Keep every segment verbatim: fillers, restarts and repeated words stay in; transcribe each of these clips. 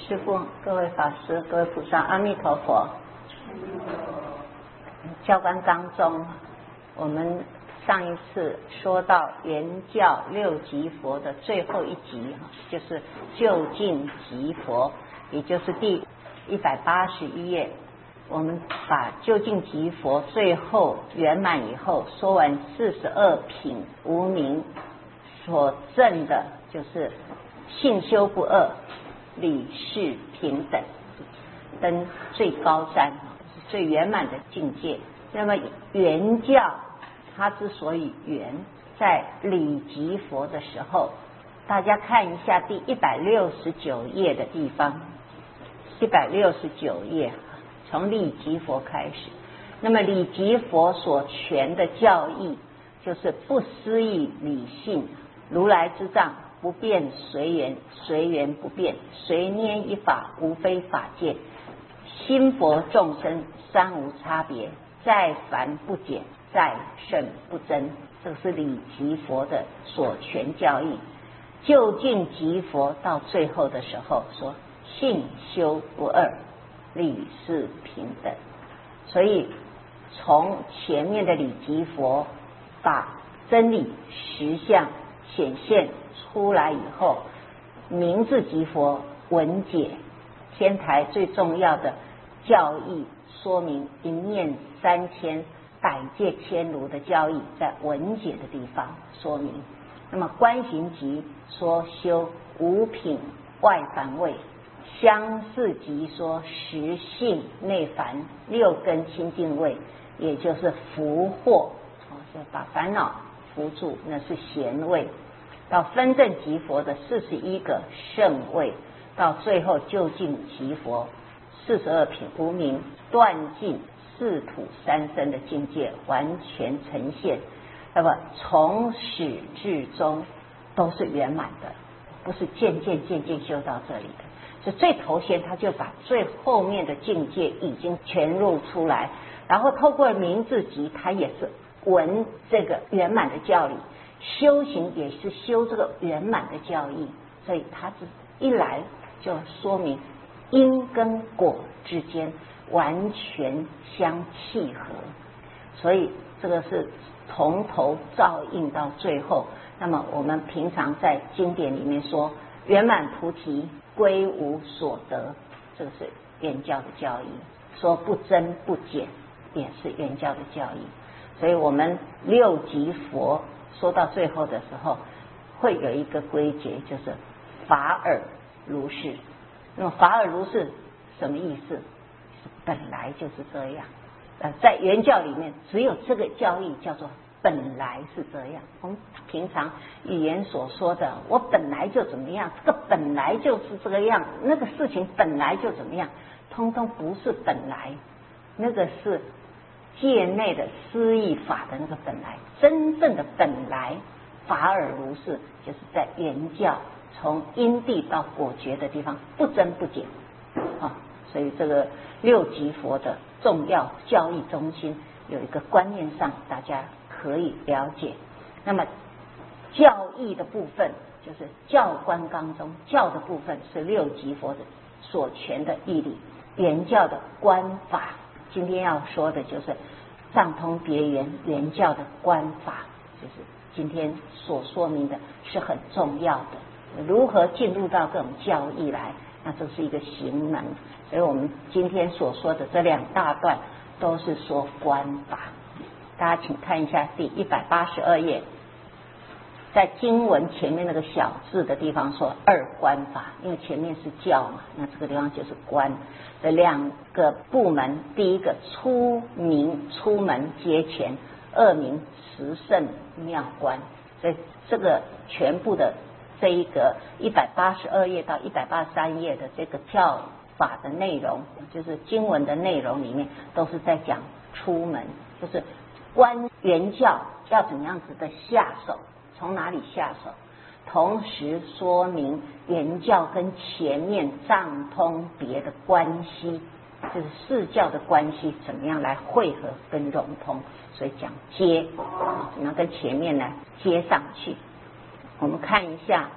师父、各位法师、各位菩萨，阿弥陀佛。教官纲中，我们上一次说到圆教六级佛的最后一集，就是究竟级佛，也就是第一百八十一页。我们把究竟级佛最后圆满以后，说完四十二品无明所证的，就是性修不二，理事平等，登最高山，是最圆满的境界。那么圆教它之所以圆，在理即佛的时候，大家看一下第一百六十九页的地方，一百六十九页从理即佛开始。那么理即佛所传的教义，就是不思议理性，如来之藏，不变随缘，随缘不变，随念一法，无非法界，心佛众生三无差别，在凡不减，在圣不增。这个是理即佛的所传教义。究竟即佛到最后的时候说性修不二，理事平等。所以从前面的理即佛把真理实相显现出来以后，名字即佛文解天台最重要的教义说明，一念三千百界千如的教义在文解的地方说明。那么观行集说修五品外凡位，相似集说实性内凡六根清净位，也就是福祸，就把烦恼扶住，那是贤位。到分正即佛的四十一个圣位，到最后究竟即佛四十二品无明，断尽四土三生的境界完全呈现。那么从始至终都是圆满的，不是渐渐渐渐修到这里的。所以最头先他就把最后面的境界已经全露出来，然后透过名字集，他也是闻这个圆满的教理，修行也是修这个圆满的教义。所以他是一来就说明因跟果之间完全相契合，所以这个是从头照应到最后。那么我们平常在经典里面说圆满菩提归无所得，这个是圆教的教义。说不增不减也是圆教的教义。所以我们六级佛说到最后的时候会有一个归结，就是法尔如是。那么法尔如是什么意思？本来就是这样。呃，在圆教里面只有这个教义叫做本来是这样。我们平常语言所说的我本来就怎么样，这个本来就是这个样，那个事情本来就怎么样，通通不是本来，那个是界内的思义法的那个本来。真正的本来法尔如是，就是在圆教从因地到果觉的地方不增不减啊。所以这个六级佛的重要教义中心有一个观念上大家可以了解。那么教义的部分就是教观纲中，教的部分是六级佛的所传的义理，圆教的观法。今天要说的就是藏通别圆圆教的观法，就是今天所说明的是很重要的。如何进入到这种教义来，那这是一个行门。所以我们今天所说的这两大段都是说观法。大家请看一下第一百八十二页，在经文前面那个小字的地方说二观法，因为前面是教嘛，那这个地方就是观。这两个部门，第一个出名出门接前，二名十胜妙观。所以这个全部的这一个一百八十二页到一百八十三页的这个教法的内容，就是经文的内容里面都是在讲出门，就是观圆教要怎么样子的下手，从哪里下手，同时说明圆教跟前面藏通别的关系，就是四教的关系怎么样来汇合跟融通。所以讲接怎么样跟前面来接上去。我们看一下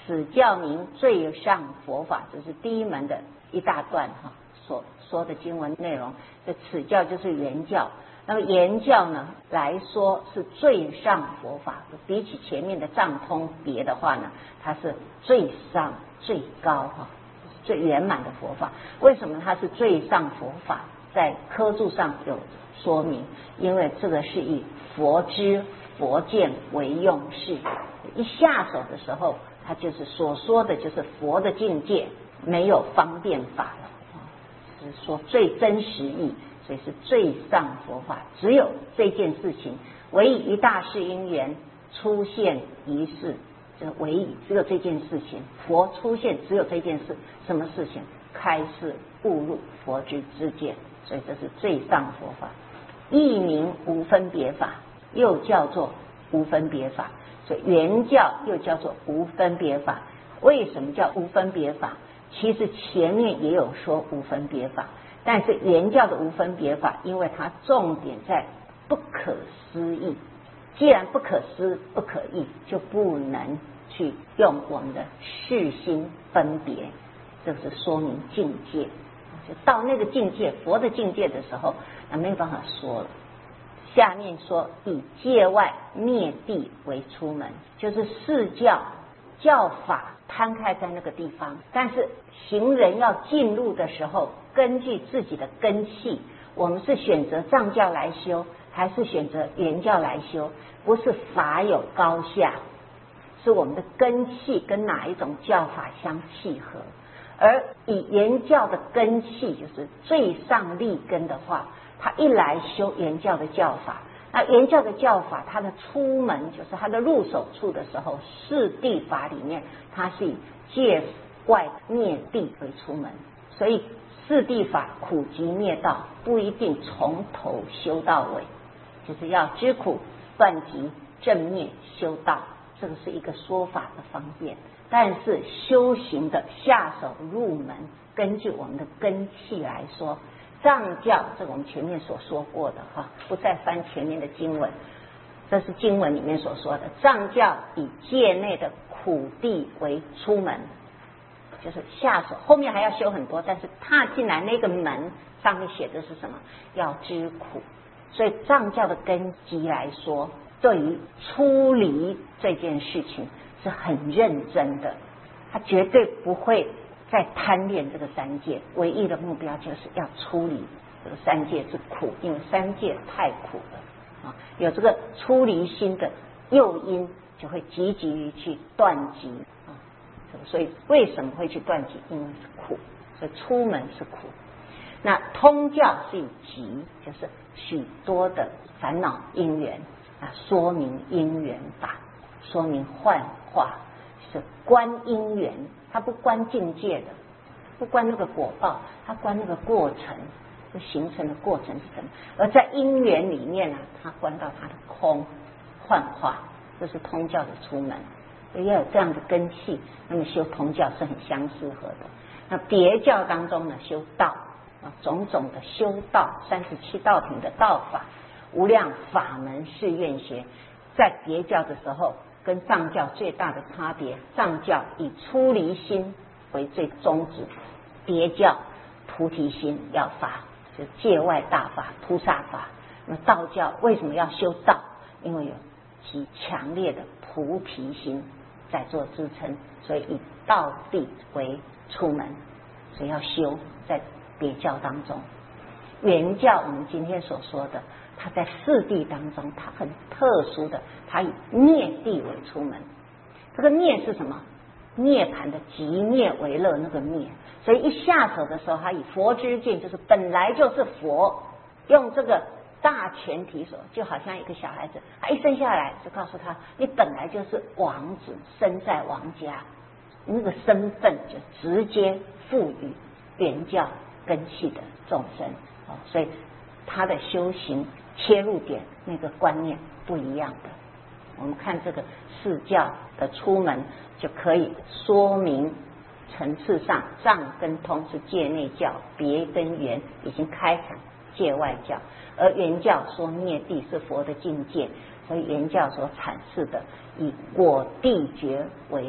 此教名最上佛法，这是第一门的一大段哈所说的经文内容。这此教就是原教，那么原教呢来说是最上佛法，比起前面的藏通别的话呢，它是最上最高哈，最圆满的佛法。为什么它是最上佛法？在科注上有说明，因为这个是以佛知佛见为用事，一下手的时候，它就是所说的就是佛的境界，没有方便法了，是说最真实义，所以是最上佛法。只有这件事情，唯以一大事因缘出现一事，这唯以只有这件事情，佛出现只有这件事，什么事情？开示悟入佛之知见，所以这是最上佛法。译名无分别法，又叫做无分别法，所以原教又叫做无分别法。为什么叫无分别法？其实前面也有说无分别法，但是原教的无分别法，因为它重点在不可思议，既然不可思不可议，就不能去用我们的视心分别，这是说明境界。就到那个境界，佛的境界的时候，那没有办法说了。下面说以界外灭地为出门，就是释教教法摊开在那个地方，但是行人要进入的时候，根据自己的根器，我们是选择藏教来修，还是选择原教来修？不是法有高下，是我们的根器跟哪一种教法相契合。而以原教的根器，就是最上立根的话，他一来修原教的教法，那原教的教法，它的出门就是它的入手处的时候，四谛法里面，它是以界外灭地为出门，所以四谛法苦集灭道，不一定从头修到尾，就是要知苦断集正灭修道，这个是一个说法的方便。但是修行的下手入门，根据我们的根器来说，藏教这个我们前面所说过的哈，不再翻前面的经文，这是经文里面所说的，藏教以界内的苦地为出门，就是下手，后面还要修很多，但是踏进来那个门上面写的是什么？要知苦。所以藏教的根基来说，对于出离这件事情是很认真的，他绝对不会再贪恋这个三界，唯一的目标就是要出离这个三界之苦，因为三界太苦了啊！有这个出离心的诱因，就会积极于去断集啊。所以为什么会去断集？因为是苦，所以出门是苦。那通教是以集，就是许多的烦恼因缘啊，说明因缘法，说明幻化，是观因缘，它不观境界的，不观那个果报，它观那个过程，就形成的过程是什么？而在因缘里面呢，它观到它的空幻化，这是通教的出门。要有这样的根器，那么修通教是很相适合的。那别教当中呢，修道啊，种种的修道，三十七道品的道法，无量法门是愿学，在别教的时候，跟藏教最大的差别，藏教以出离心为最宗旨，别教菩提心要发，就界外大法、菩萨法。那么道教为什么要修道？因为有极强烈的菩提心在做支撑，所以以道地为出门，所以要修在别教当中。原教我们今天所说的，它在四谛当中，它很特殊的，它以灭地为出门。这个灭是什么？涅槃的极灭为乐那个灭。所以一下手的时候，它以佛之见，就是本来就是佛，用这个大前提说，就好像一个小孩子，他一生下来就告诉他，你本来就是王子，生在王家，那个身份就直接赋予原教根器的众生。哦，所以他的修行切入点那个观念不一样的。我们看这个释教的出门，就可以说明层次上，藏跟通是界内教，别跟原已经开场界外教，而原教说灭地是佛的境界，所以原教所阐释的以果地觉为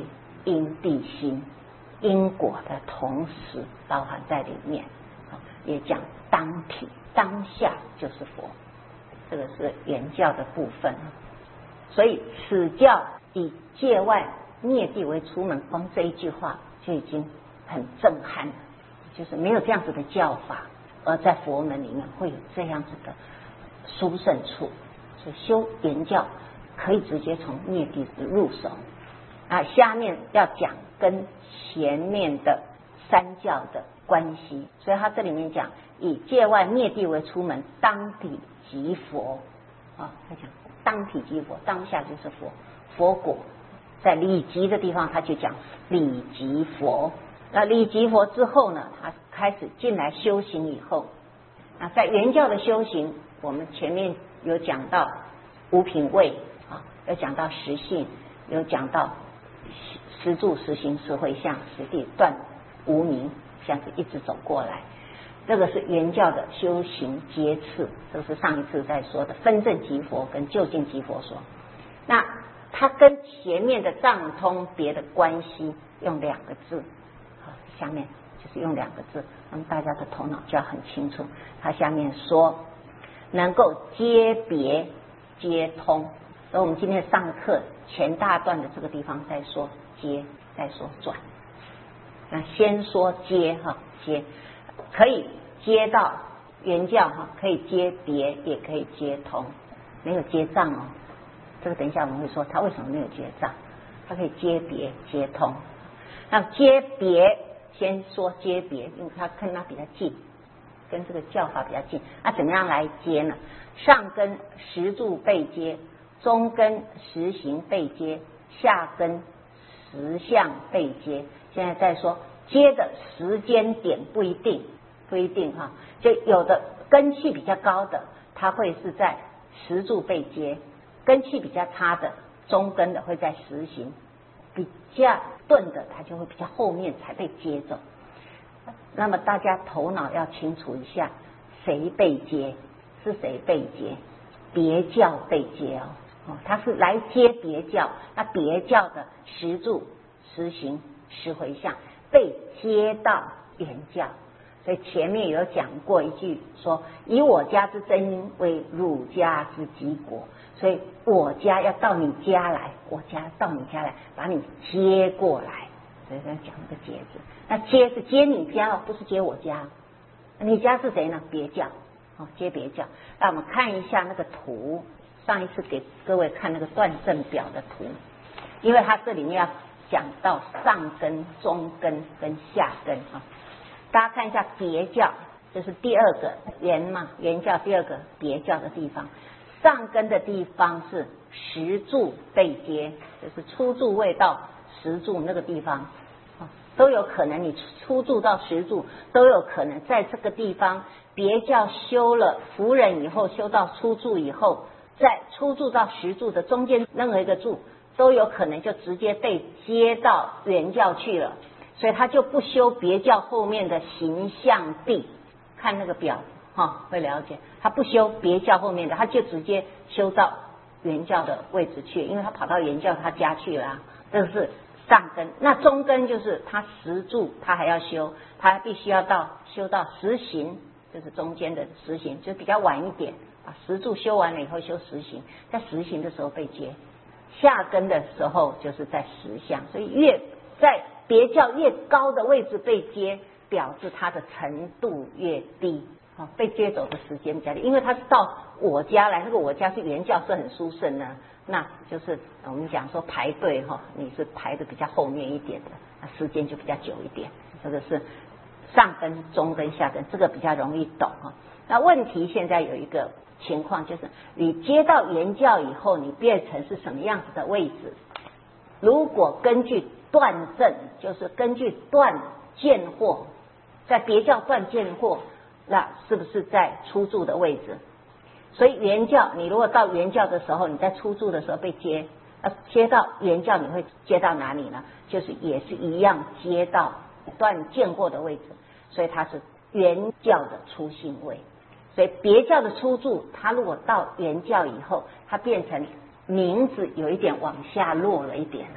因地心，因果的同时包含在里面，也讲当体当下就是佛，这个是原教的部分。所以此教以界外灭地为出门，光这一句话就已经很震撼了，就是没有这样子的教法，而在佛门里面会有这样子的殊胜处，所以修原教可以直接从灭地入手啊。下面要讲跟前面的三教的关系，所以他这里面讲以界外灭地为出门，当体即佛啊，他讲当体即佛，当下就是佛，佛果在理即的地方，他就讲理即佛。那理即佛之后呢，他开始进来修行以后，那在原教的修行，我们前面有讲到五品位啊，有讲到实性，有讲到实住、实行、实回向、实地断无明，这样子一直走过来。这个是原教的修行阶次，这是上一次在说的分正即佛跟究竟即佛说。那它跟前面的藏通别的关系，用两个字，下面就是用两个字，那么大家的头脑就要很清楚。它下面说能够接别接通，所以我们今天上课前大段的这个地方在说接，在说转。那先说接哈，接可以接到原教哈，可以接别，也可以接通，没有接障哦。这个等一下我们会说他为什么没有接障，他可以接别接通。那接别先说接别，因为他跟他比较近，跟这个教法比较近。那怎么样来接呢？上根实住被接，中根实行被接，下根实相被接。现在在说接的时间点不一定，不一定哈，就有的根气比较高的，它会是在实住被接；根气比较差的，中根的会在实行；比较钝的，它就会比较后面才被接走。那么大家头脑要清楚一下，谁被接？是谁被接？别教被接哦，哦，他是来接别教，那别教的实住、实行、实回向被接到原教。所以前面有讲过一句说，以我家之真因为汝家之基果，所以我家要到你家来，我家到你家来把你接过来，所以要讲这个接字。那接是接你家，不是接我家。你家是谁呢？别教哦，接别教。那我们看一下那个图，上一次给各位看那个断证表的图，因为它这里面要讲到上根、中根跟下根啊。大家看一下别教，就是第二个原嘛，原教第二个别教的地方，上根的地方是实住被接，就是初住位到实住那个地方，都有可能你初住到实住都有可能在这个地方，别教修了服忍以后，修到初住以后，在初住到实住的中间任何一个住都有可能就直接被接到原教去了。所以他就不修别教后面的形象地，看那个表哈、哦、会了解，他不修别教后面的，他就直接修到原教的位置去，因为他跑到原教他家去了、啊，这是上根。那中根就是他实住，他还要修，他必须要到修到实行，就是中间的实行，就比较晚一点啊。实住修完了以后修实行，在实行的时候被接，下根的时候就是在实相，所以越在别教越高的位置被接，表示它的程度越低，哦，被接走的时间比较低，因为它是到我家来，那个我家是原教是很殊胜的，那就是我们讲说排队哈、哦，你是排的比较后面一点的，那时间就比较久一点。这个是上根、中根、下根，这个比较容易懂哈、哦。那问题现在有一个情况，就是你接到原教以后，你变成是什么样子的位置？如果根据断证，就是根据断见惑，在别教断见惑，那是不是在初住的位置？所以原教，你如果到原教的时候，你在初住的时候被接，呃，接到原教你会接到哪里呢？就是也是一样接到断见惑的位置，所以它是原教的初性位。所以别教的初住，它如果到原教以后，它变成名字有一点往下落了一点啊。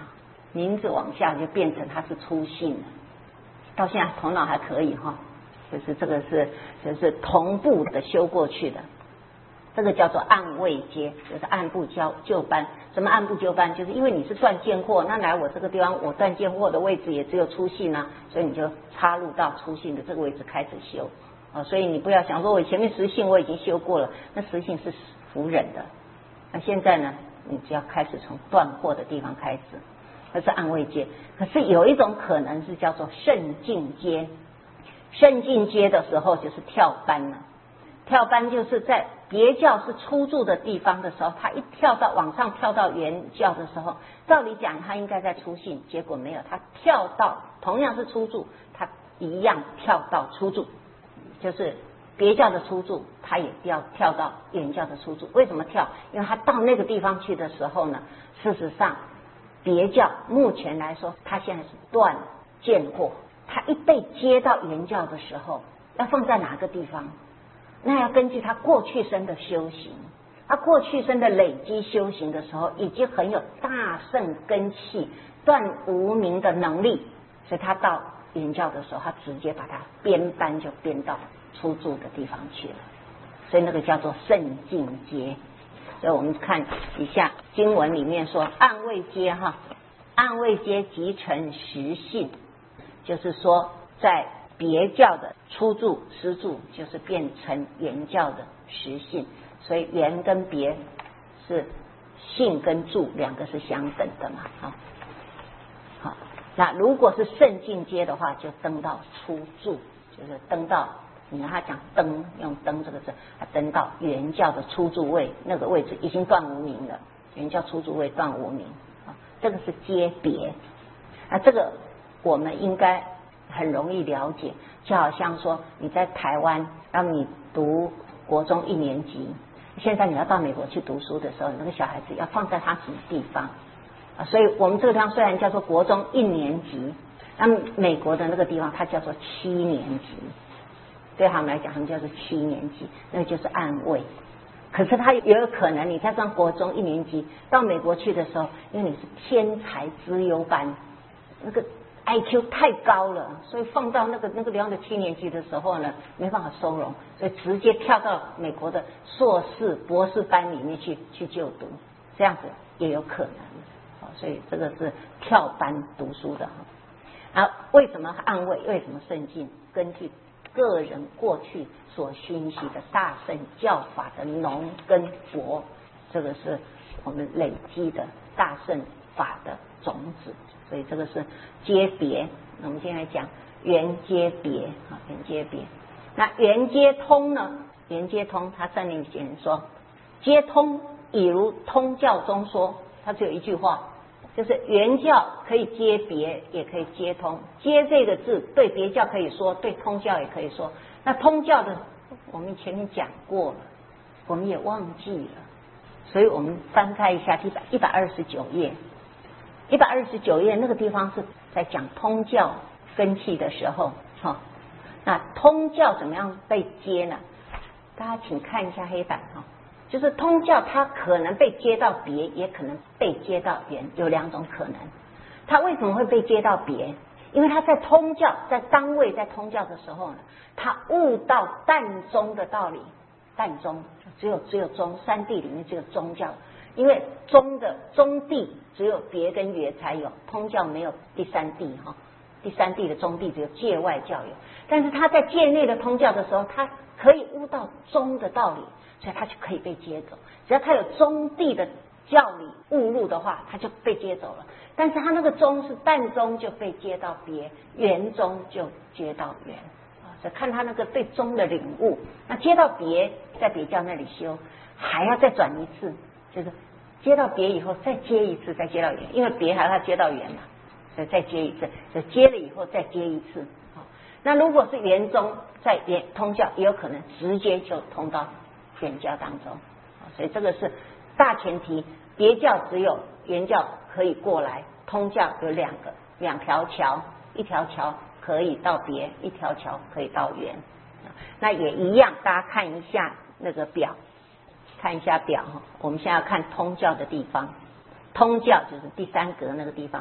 名字往下就变成它是粗信了。到现在头脑还可以哈，就是这个是就是同步的修过去的，这个叫做按位接，就是按部就就班。什么按部就班？就是因为你是断见惑，那来我这个地方，我断见惑的位置也只有粗信啊，所以你就插入到粗信的这个位置开始修啊。所以你不要想说我前面实性我已经修过了，那实性是服忍的。那现在呢，你只要开始从断惑的地方开始，那是按位接。可是有一种可能是叫做胜进阶，胜进阶的时候就是跳班了。跳班就是在别教是初住的地方的时候，他一跳到往上跳到原教的时候，照理讲他应该在初信，结果没有，他跳到同样是初住，他一样跳到初住，就是别教的初住，他也要跳到原教的初住。为什么跳？因为他到那个地方去的时候呢，事实上别教目前来说，他现在是断见惑，他一被接到原教的时候，要放在哪个地方？那要根据他过去生的修行，他过去生的累积修行的时候，已经很有大圣根器断无明的能力，所以他到原教的时候，他直接把它编班就编到初住的地方去了，所以那个叫做胜进阶。所以我们看一下经文里面说按位阶哈，按位阶即成实性，就是说在别教的初住实住就是变成原教的实性，所以原跟别是性跟住两个是相等的嘛。好，好，那如果是胜进阶的话，就登到初住，就是登到你看他讲登，用登这个字，他登到原教的初住位，那个位置已经断无明了，原教初住位断无明啊，这个是阶别。那这个我们应该很容易了解，就好像说你在台湾让你读国中一年级，现在你要到美国去读书的时候，那个小孩子要放在他什么地方啊？所以我们这个地方虽然叫做国中一年级，那美国的那个地方它叫做七年级，对他们来讲他们叫做七年级，那个就是按位。可是他也有可能你在上国中一年级到美国去的时候，因为你是天才资优班，那个I Q 太高了，所以放到那个那个地方的七年级的时候呢，没办法收容，所以直接跳到美国的硕士、博士班里面去去就读，这样子也有可能。所以这个是跳班读书的。啊，为什么按位？为什么胜进？根据个人过去所熏习的大圣教法的浓跟薄，这个是我们累积的大圣法的种子。所以这个是阶别，我们现在讲缘阶别啊，缘阶别。那缘阶通呢？缘阶通，他圣灵简说，皆通已如通教中说，它只有一句话，就是原教可以接别，也可以接通。接这个字对别教可以说，对通教也可以说。那通教的我们前面讲过了，我们也忘记了，所以我们翻开一下一百一百二十九页。一百二十九页那个地方是在讲通教根器的时候，哈，那通教怎么样被接呢？大家请看一下黑板哈，就是通教它可能被接到别，也可能被接到原，有两种可能。它为什么会被接到别？因为它在通教，在当位在通教的时候呢，它悟到淡宗的道理，淡宗只有只有宗，三谛里面只有宗教。因为宗的宗谛只有别跟原才有，通教没有第三谛哈，第三谛的宗谛只有界外教有，但是他在界内的通教的时候，他可以悟到宗的道理，所以他就可以被接走。只要他有宗谛的教理悟入的话，他就被接走了。但是他那个宗是淡宗，就被接到别，原宗就接到原啊，所以看他那个对宗的领悟。那接到别，在别教那里修，还要再转一次，就是接到别以后再接一次，再接到原，因为别还要接到原嘛，所以再接一次，所以接了以后再接一次。那如果是原宗在原通教，也有可能直接就通到原教当中，所以这个是大前提。别教只有原教可以过来，通教有两个两条桥，一条桥可以到别，一条桥可以到原。那也一样，大家看一下那个表。看一下表哈，我们现在要看通教的地方，通教就是第三格那个地方，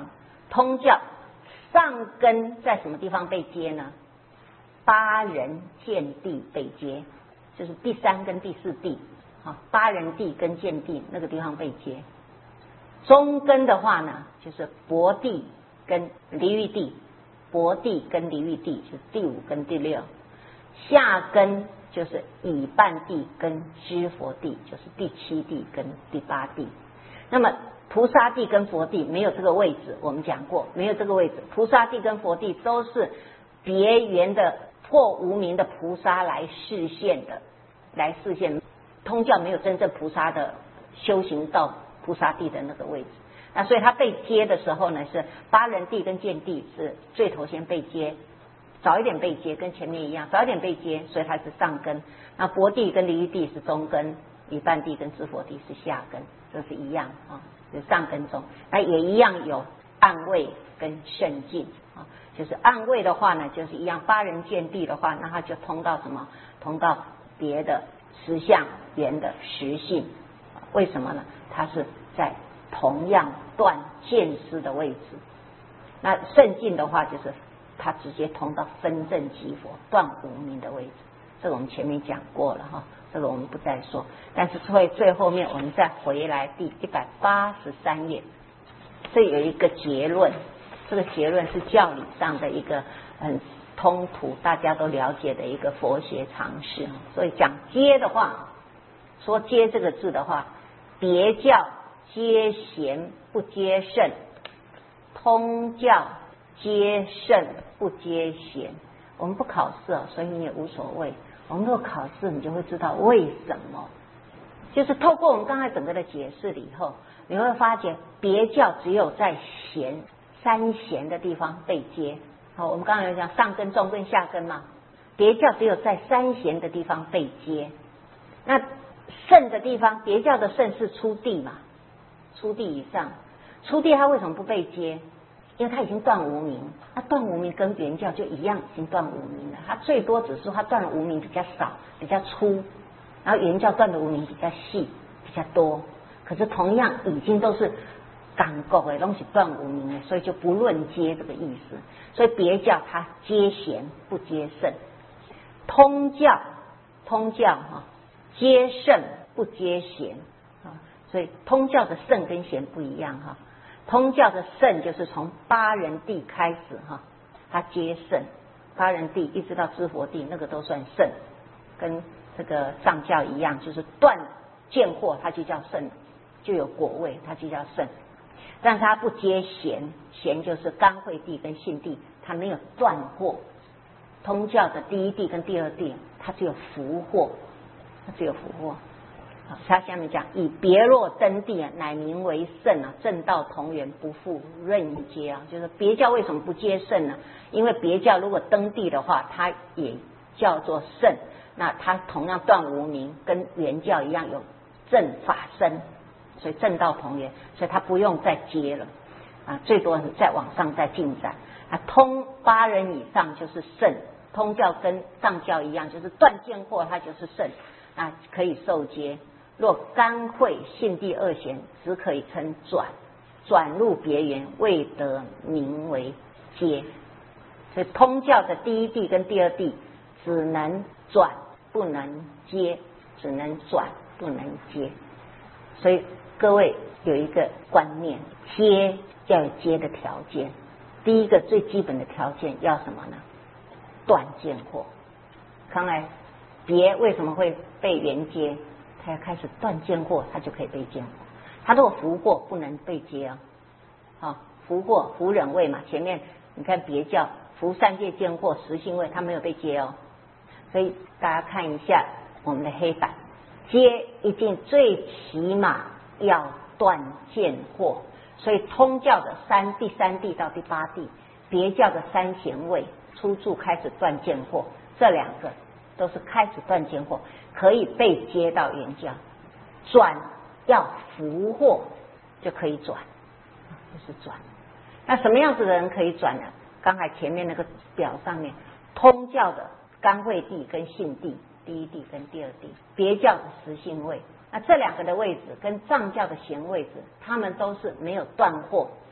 通教上根在什么地方被接呢？八人见地被接，就是第三跟第四地，啊，八人地跟见地那个地方被接。中根的话呢，就是薄地跟离欲地，薄地跟离欲地就是第五跟第六。下根就是乙半地跟知佛地，就是第七地跟第八地。那么菩萨地跟佛地没有这个位置，我们讲过没有这个位置。菩萨地跟佛地都是别缘的破无明的菩萨来示现的，来示现。通教没有真正菩萨的修行到菩萨地的那个位置，那所以他被接的时候呢，是八人地跟见地是最头先被接，早一点被接，跟前面一样，早一点被接，所以它是上根。那薄地跟离欲地是中根，乙半地跟知佛地是下根，这是一样啊，就上根中。那也一样有暗位跟胜进啊，就是暗位的话呢，就是一样八人见地的话，那它就通到什么？通到别的实相缘的实性。为什么呢？它是在同样断见思的位置。那胜进的话，就是它直接通到分正即佛断无明的位置。这个我们前面讲过了哈，这个我们不再说。但是会最后面我们再回来第一百八十三页，这有一个结论，这个结论是教理上的一个很通途大家都了解的一个佛学常识。所以讲接的话，说接这个字的话，别教接贤不接圣，通教接圣不接贤。我们不考试，所以你也无所谓。我们如果考试，你就会知道为什么。就是透过我们刚才整个的解释了以后，你会发觉别教只有在贤三贤的地方被接。好，我们刚才有讲上根、中根、下根嘛，别教只有在三贤的地方被接。那圣的地方，别教的圣是初地嘛，初地以上，初地它为什么不被接？因为它已经断无明，它断无明跟原教就一样，已经断无明了。它最多只是它断的无明比较少，比较粗，然后原教断的无明比较细，比较多。可是同样已经都是感觉的东西断无明的，所以就不论接这个意思。所以别教它接贤不接圣，通教通教哈接圣不接贤啊，所以通教的圣跟贤不一样哈。通教的圣就是从八人地开始哈，他接圣，八人地一直到知佛地，那个都算圣，跟这个上教一样，就是断见惑，它就叫圣，就有果位，它就叫圣。但是它不接贤，贤就是干慧地跟信地，它没有断惑。通教的第一地跟第二地，它只有福惑，它只有福惑。好，他下面讲以别若登地啊，乃名为圣啊，正道同源，不复任接啊。就是别教为什么不接圣呢？因为别教如果登地的话，它也叫做圣，那它同样断无明，跟原教一样有正法身，所以正道同源，所以它不用再接了啊，最多是再往上再进展啊。通八人以上就是圣，通教跟上教一样，就是断见惑，它就是圣啊，可以受接。若干慧信地二贤，只可以称转，转入别缘，未得名为接。所以通教的第一地跟第二地只能转不能接，只能转不能接。所以各位有一个观念，接要有接的条件。第一个最基本的条件要什么呢？断见惑。看来别为什么会被缘接？他要开始断见惑，他就可以被见惑。他如果福惑不能被接啊，啊福惑福忍位嘛，前面你看别教福三界见惑实性位，他没有被接哦。所以大家看一下我们的黑板，接一定最起码要断见惑。所以通教的三第三地到第八地，别教的三贤位初住开始断见惑，这两个都是开始断见惑，可以被接到原教。转要福惑就可以转，就是转。那什么样子的人可以转呢？刚才前面那个表上面，通教的干慧地跟信地，第一地跟第二地，别教的实性位，那这两个的位置跟藏教的贤位置，他们都是没有断惑。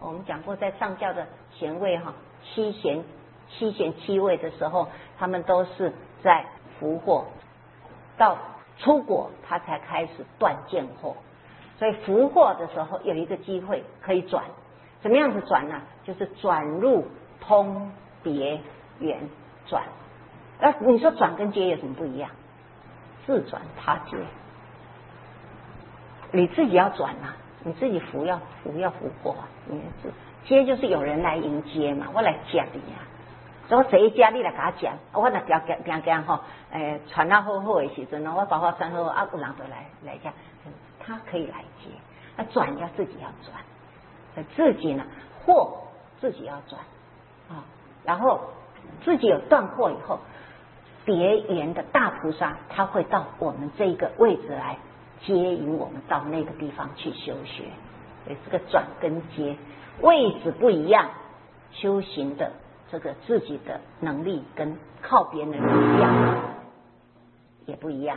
我们讲过，在上教的贤位哈，七贤七贤七位的时候，他们都是在福祸，到出果他才开始断见惑。所以福祸的时候有一个机会可以转，怎么样子转呢？就是转入通别圆转。那你说转跟接有什么不一样？自转他接，你自己要转啊，你自己福要福要福祸啊，你是接就是有人来迎接嘛，我来接你啊。所以这一家你来给他讲，我那条讲讲讲吼，诶，传到好好的时阵，我保护山后啊，有人就来来讲，他可以来接，那转要自己要转，自己呢祸自己要转啊，然后自己有断祸以后，别缘的大菩萨他会到我们这一个位置来接引我们到那个地方去修学，所以这个转跟接位置不一样，修行的这个自己的能力跟靠别人的力量也不一样。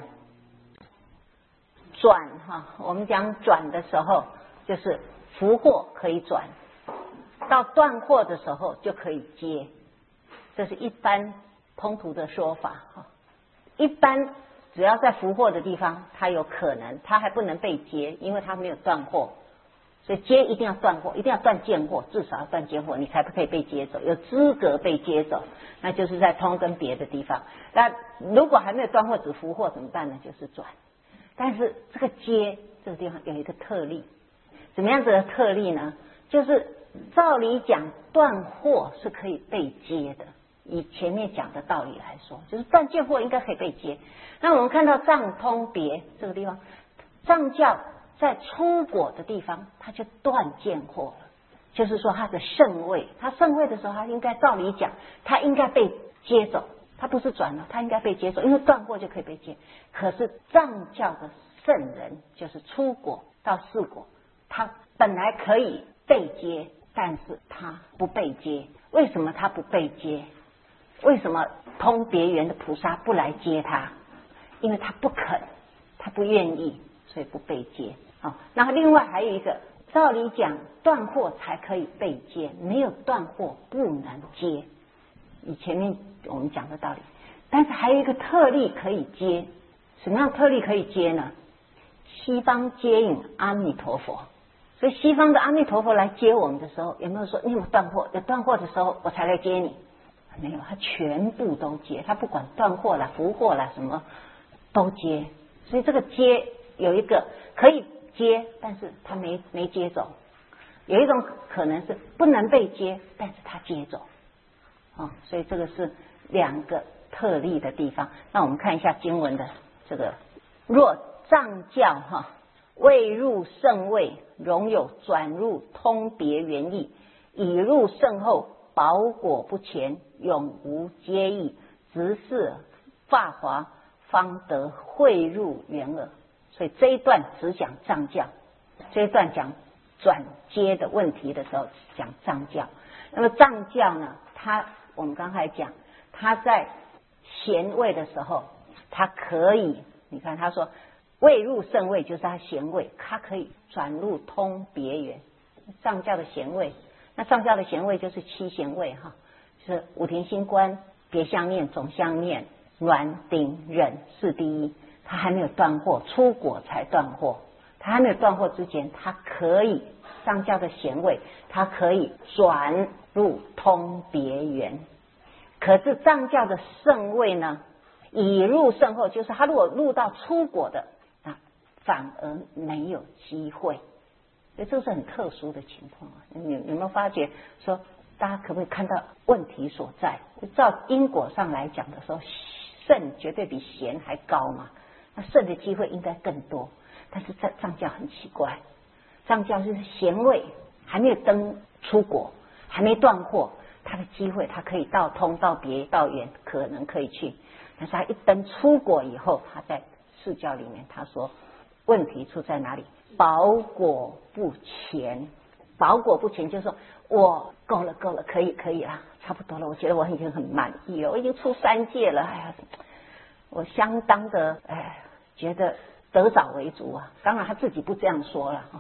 转哈，我们讲转的时候，就是福祸可以转，到断祸的时候就可以接，这是一般通途的说法哈。一般只要在福祸的地方，它有可能，它还不能被接，因为它没有断祸。所以接一定要断祸，一定要断见祸，至少要断见祸，你才不可以被接走，有资格被接走，那就是在通跟别的地方。那如果还没有断祸只福祸怎么办呢？就是转。但是这个接这个地方有一个特例，怎么样子的特例呢？就是照理讲断祸是可以被接的，以前面讲的道理来说，就是断见祸应该可以被接。那我们看到藏通别这个地方，藏教在出果的地方，他就断见惑了，就是说他的圣位，他圣位的时候，他应该照理讲，他应该被接走，他不是转了，他应该被接走，因为断过就可以被接。可是藏教的圣人，就是出果到四果，他本来可以被接，但是他不被接。为什么他不被接？为什么通别圆的菩萨不来接他？因为他不肯，他不愿意，所以不被接。好，然后另外还有一个，照理讲断惑才可以被接，没有断惑不能接，以前面我们讲的道理。但是还有一个特例可以接，什么样特例可以接呢？西方接引阿弥陀佛，所以西方的阿弥陀佛来接我们的时候，有没有说你有没有断惑？有断惑的时候我才来接你？没有，他全部都接，他不管断惑啦、福惑啦什么都接。所以这个接有一个可以接，但是他没没接走。有一种可能是不能被接，但是他接走。哦，所以这个是两个特例的地方。那我们看一下经文的这个，若藏教哈未入圣位，容有转入通别圆义，已入圣后，保果不前，永无接意，直是法华，方得汇入圆耳。所以这一段只讲藏教，这一段讲转接的问题的时候讲藏教。那么藏教呢，他我们刚才讲，他在贤位的时候，他可以，你看他说未入圣位就是他贤位，他可以转入通别圆。藏教的贤位，那藏教的贤位就是七贤位哈，就是五停心观、别相念、总相念、暖顶忍是第一。他还没有断惑，出果才断惑。他还没有断惑之前，他可以藏教的贤位，他可以转入通别圆。可是藏教的圣位呢，已入圣后，就是他如果入到出果的，啊，反而没有机会。所以这是很特殊的情况啊！你有没有发觉说，大家可不可以看到问题所在？照因果上来讲的时候，圣绝对比贤还高嘛。那圣的机会应该更多，但是在藏教很奇怪，藏教就是贤位还没有登出果，还没断惑，他的机会他可以到通到别到圆，可能可以去，但是他一登出果以后，他在释教里面他说问题出在哪里？保果不前，保果不前就是说我够了够了，可以可以啦，差不多了，我觉得我已经很满意了，我已经出三界了，哎呀，我相当的哎。觉得得早为主啊，当然他自己不这样说了，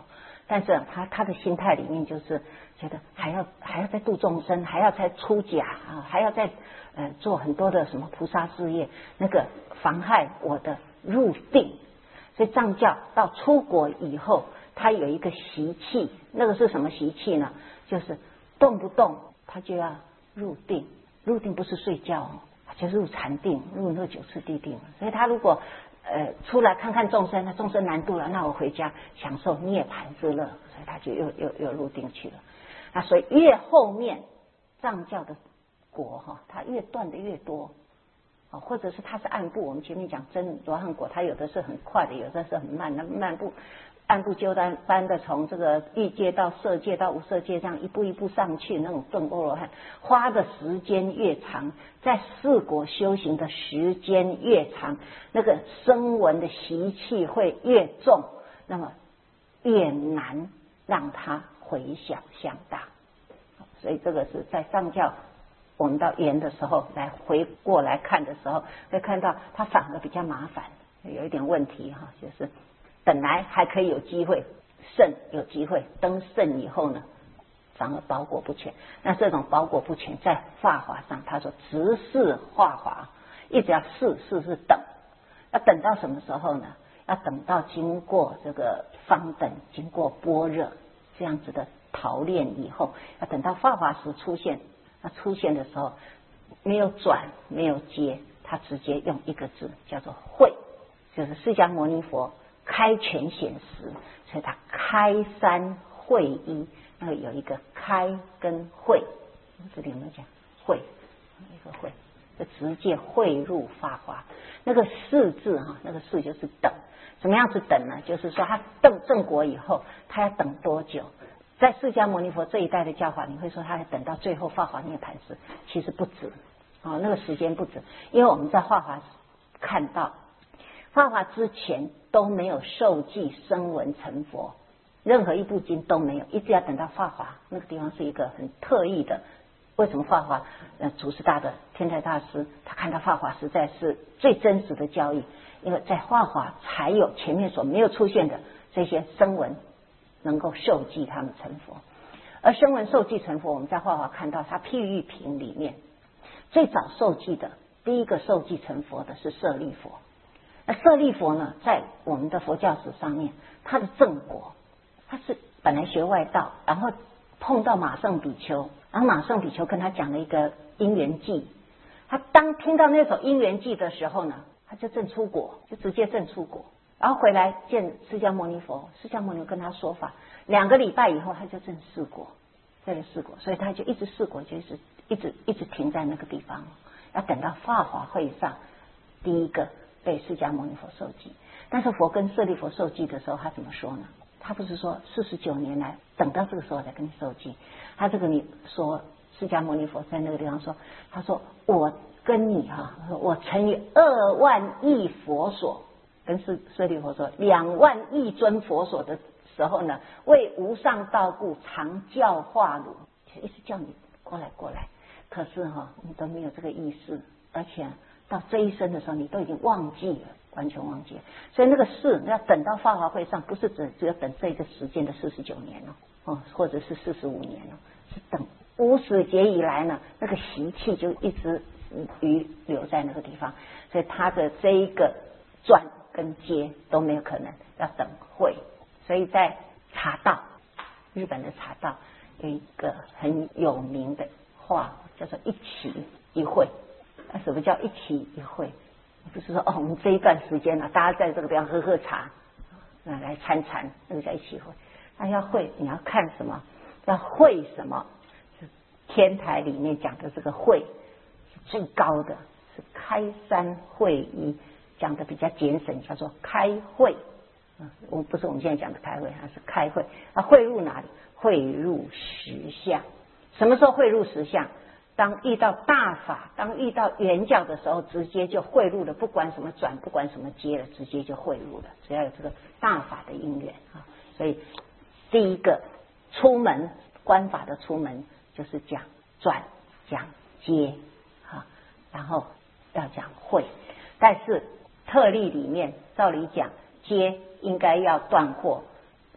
但是他他的心态里面就是觉得还要还要再度众生，还要再出家啊，还要再呃做很多的什么菩萨事业，那个妨害我的入定。所以藏教到出国以后，他有一个习气，那个是什么习气呢？就是动不动他就要入定，入定不是睡觉哦，就入禅定，入那九次地定。所以他如果呃出来看看众生，那众生难度了，那我回家享受涅槃之乐，所以他就又又又入定去了。那所以越后面藏教的果哈，它越断的越多。或者是它是暗部，我们前面讲真罗汉果，它有的是很快的，有的是很慢。那慢部、暗部就单般的从这个欲界到色界到无色界，这样一步一步上去，那种顿阿罗汉花的时间越长，在四果修行的时间越长，那个声闻的习气会越重，那么越难让它回响向大。所以这个是在藏教。我们到圆的时候来回过来看的时候，会看到它反而比较麻烦，有一点问题哈，就是本来还可以有机会圣有机会登圣以后呢，反而包裹不全。那这种包裹不全，在法华上他说直视化华，一直要试试是等，要等到什么时候呢？要等到经过这个方等，经过般若这样子的陶炼以后，要等到法华时出现。那出现的时候没有转没有接，他直接用一个字叫做慧，就是释迦牟尼佛开权显实，所以他开三会一，那个有一个开跟慧，这里有没有讲慧？一个慧，就直接汇入法华。那个四字哈，那个四就是等，怎么样子等呢？就是说他登正果以后，他要等多久？在释迦牟尼佛这一代的教法，你会说他要等到最后法华涅槃时，其实不止哦，那个时间不止，因为我们在法华看到，法华之前都没有受记声闻成佛，任何一部经都没有，一直要等到法华那个地方是一个很特异的。为什么法华？呃，祖师大的天台大师他看到法华实在是最真实的教义，因为在法华才有前面所没有出现的这些声闻。能够受记他们成佛，而声闻受记成佛，我们在法华看到他譬喻品里面最早受记的第一个受记成佛的是舍利佛。那舍利佛呢，在我们的佛教史上面，他的正果，他是本来学外道，然后碰到马胜比丘，然后马胜比丘跟他讲了一个因缘记，他当听到那首因缘记的时候呢，他就证出果，就直接证出果。然后回来见释迦牟尼佛，释迦牟尼跟他说法，两个礼拜以后他就证四果，这个四果，所以他就一直四果，就是一直一直停在那个地方，要等到法华会上第一个被释迦牟尼佛受记。但是佛跟舍利佛受记的时候，他怎么说呢？他不是说四十九年来等到这个时候才跟你受记，他这个你说释迦牟尼佛在那个地方说，他说我跟你哈、啊，我乘以二万亿佛所。跟舍舍利佛说两万亿尊佛所的时候呢，为无上道故常教化汝，就一直叫你过来过来。可是哈、哦，你都没有这个意识，而且到这一生的时候，你都已经忘记了，完全忘记了。所以那个事要等到法华会上，不是只只有等这个时间的四十九年哦，哦，或者是四十五年哦，是等无始劫以来呢，那个习气就一直余留在那个地方，所以他的这一个转。跟接都没有可能，要等会。所以在茶道，日本的茶道有一个很有名的话叫做一期一会。那什么叫一期一会？不是说哦，我们这一段时间呢、啊，大家在这个地方喝喝茶，那来参禅，那个叫一期会。那要会，你要看什么？要会什么？是天台里面讲的这个会是最高的，是开三会一。讲的比较简省，叫做开会。嗯，我不是我们现在讲的开会，它是开会。那会入哪里？会入实相。什么时候会入实相？当遇到大法，当遇到圆教的时候，直接就会入了，不管什么转，不管什么接了，直接就会入了。只要有这个大法的因缘啊，所以第一个出门观法的出门就是讲转、讲接啊，然后要讲会，但是。特例里面，照理讲，接应该要断惑，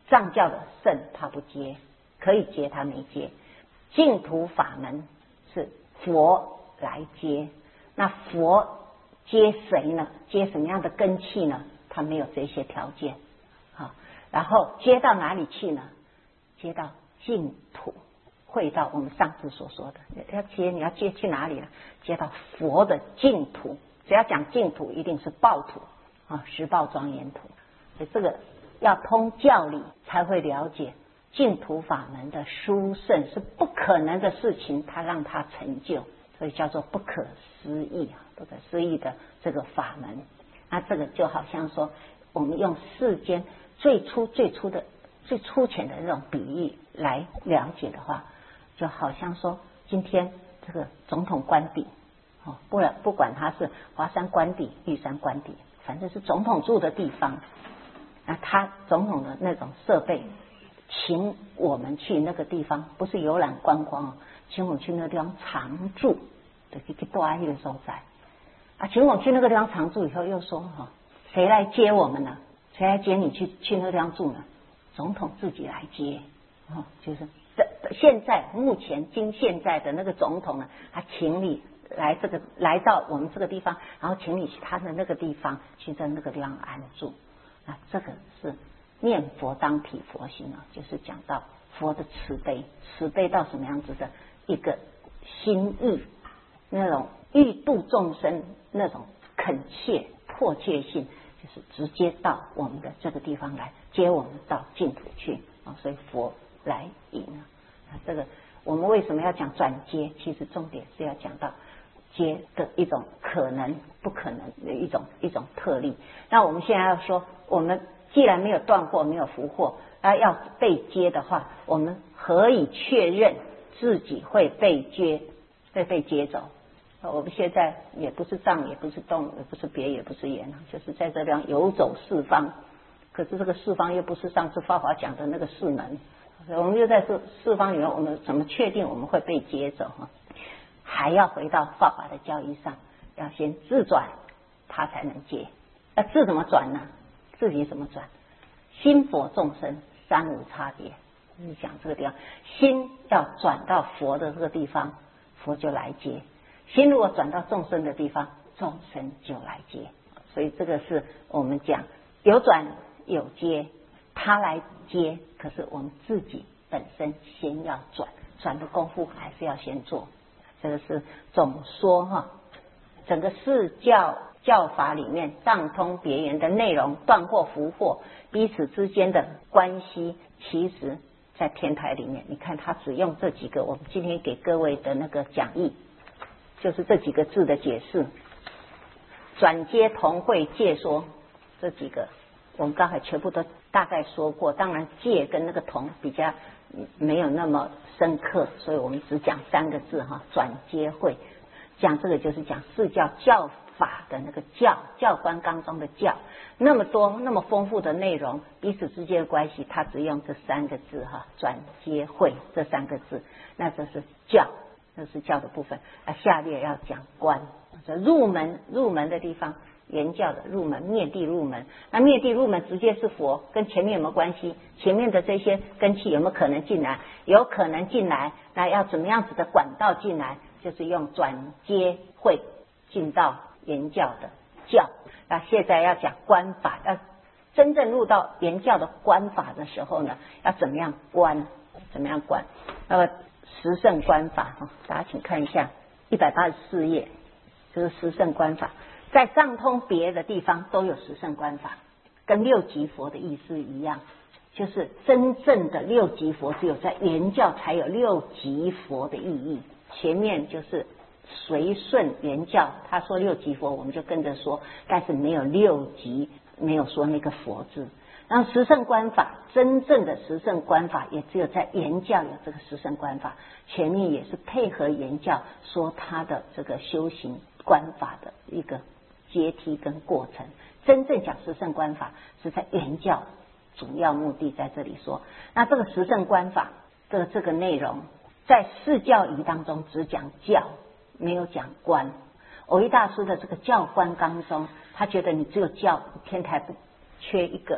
上教的圣他不接，可以接他没接。净土法门是佛来接，那佛接谁呢？接什么样的根器呢？他没有这些条件。好，然后接到哪里去呢？接到净土，会到我们上次所说的要接，你要接去哪里呢？接到佛的净土。只要讲净土，一定是报土啊，十报庄严土。所以这个要通教理才会了解净土法门的殊胜，是不可能的事情，它让它成就，所以叫做不可思议啊，不可思议的这个法门。那这个就好像说，我们用世间最初最初的最粗浅的那种比喻来了解的话，就好像说今天这个总统官邸哦，不然不管他是华山官邸、玉山官邸，反正是总统住的地方，那他总统的那种设备，请我们去那个地方，不是游览观光哦，请我们去那个地方常住，对，去多安逸的所在啊，请我们去那个地方常住以后，又说哈、哦，谁来接我们呢？谁来接你去去那个地方住呢？总统自己来接哦，就是现在目前经现在的那个总统呢，他请你来这个来到我们这个地方，然后请你去他的那个地方去在那个地方安住。那这个是念佛当体佛心啊，就是讲到佛的慈悲，慈悲到什么样子的一个心意，那种欲度众生那种恳切迫切性，就是直接到我们的这个地方来接我们到净土去啊，所以佛来引啊。这个我们为什么要讲转接？其实重点是要讲到接的一种可能不可能的一种一种特例。那我们现在要说，我们既然没有断惑，没有福惑，而要被接的话，我们何以确认自己会被接，会被接走？我们现在也不是藏，也不是动，也不是别，也不是言，就是在这地方游走四方。可是这个四方又不是上次法华讲的那个四门，我们就在这四方里面，我们怎么确定我们会被接走？还要回到法华的教义上，要先自转，他才能接。那自怎么转呢？自己怎么转？心佛众生三无差别。你讲这个地方，心要转到佛的这个地方，佛就来接；心如果转到众生的地方，众生就来接。所以这个是我们讲有转有接，他来接，可是我们自己本身先要转，转的功夫还是要先做。这个是总说哈，整个四教教法里面藏通别言的内容，断惑福惑彼此之间的关系，其实在天台里面，你看他只用这几个，我们今天给各位的那个讲义，就是这几个字的解释，转接同会戒说这几个，我们刚才全部都大概说过。当然戒跟那个同比较没有那么深刻，所以我们只讲三个字哈，转接会。讲这个就是讲四教教法的那个教，教官纲中的教，那么多那么丰富的内容，彼此之间的关系，他只用这三个字哈，转接会这三个字，那这是教，这是教的部分。啊，下列要讲观，入门入门的地方。原教的入门，灭地入门。那灭地入门直接是佛，跟前面有没有关系？前面的这些根器有没有可能进来？有可能进来，那要怎么样子的管道进来？就是用转接会进到原教的教。那现在要讲观法，要真正入到原教的观法的时候呢，要怎么样观？怎么样观？那么十圣观法，大家请看一下一百八十四页，这是十圣观法。在藏通别的地方都有十圣观法，跟六级佛的意思一样，就是真正的六级佛只有在原教才有六级佛的意义。前面就是随顺原教，他说六级佛我们就跟着说，但是没有六级，没有说那个佛字。然后十圣观法，真正的十圣观法也只有在原教有这个十圣观法，前面也是配合原教说他的这个修行观法的一个阶梯跟过程。真正讲十圣观法是在原教，主要目的在这里说。那这个十圣观法的这个内容，在四教仪当中只讲教，没有讲观。藕益大师的这个教观纲中，他觉得你只有教，天台不缺一个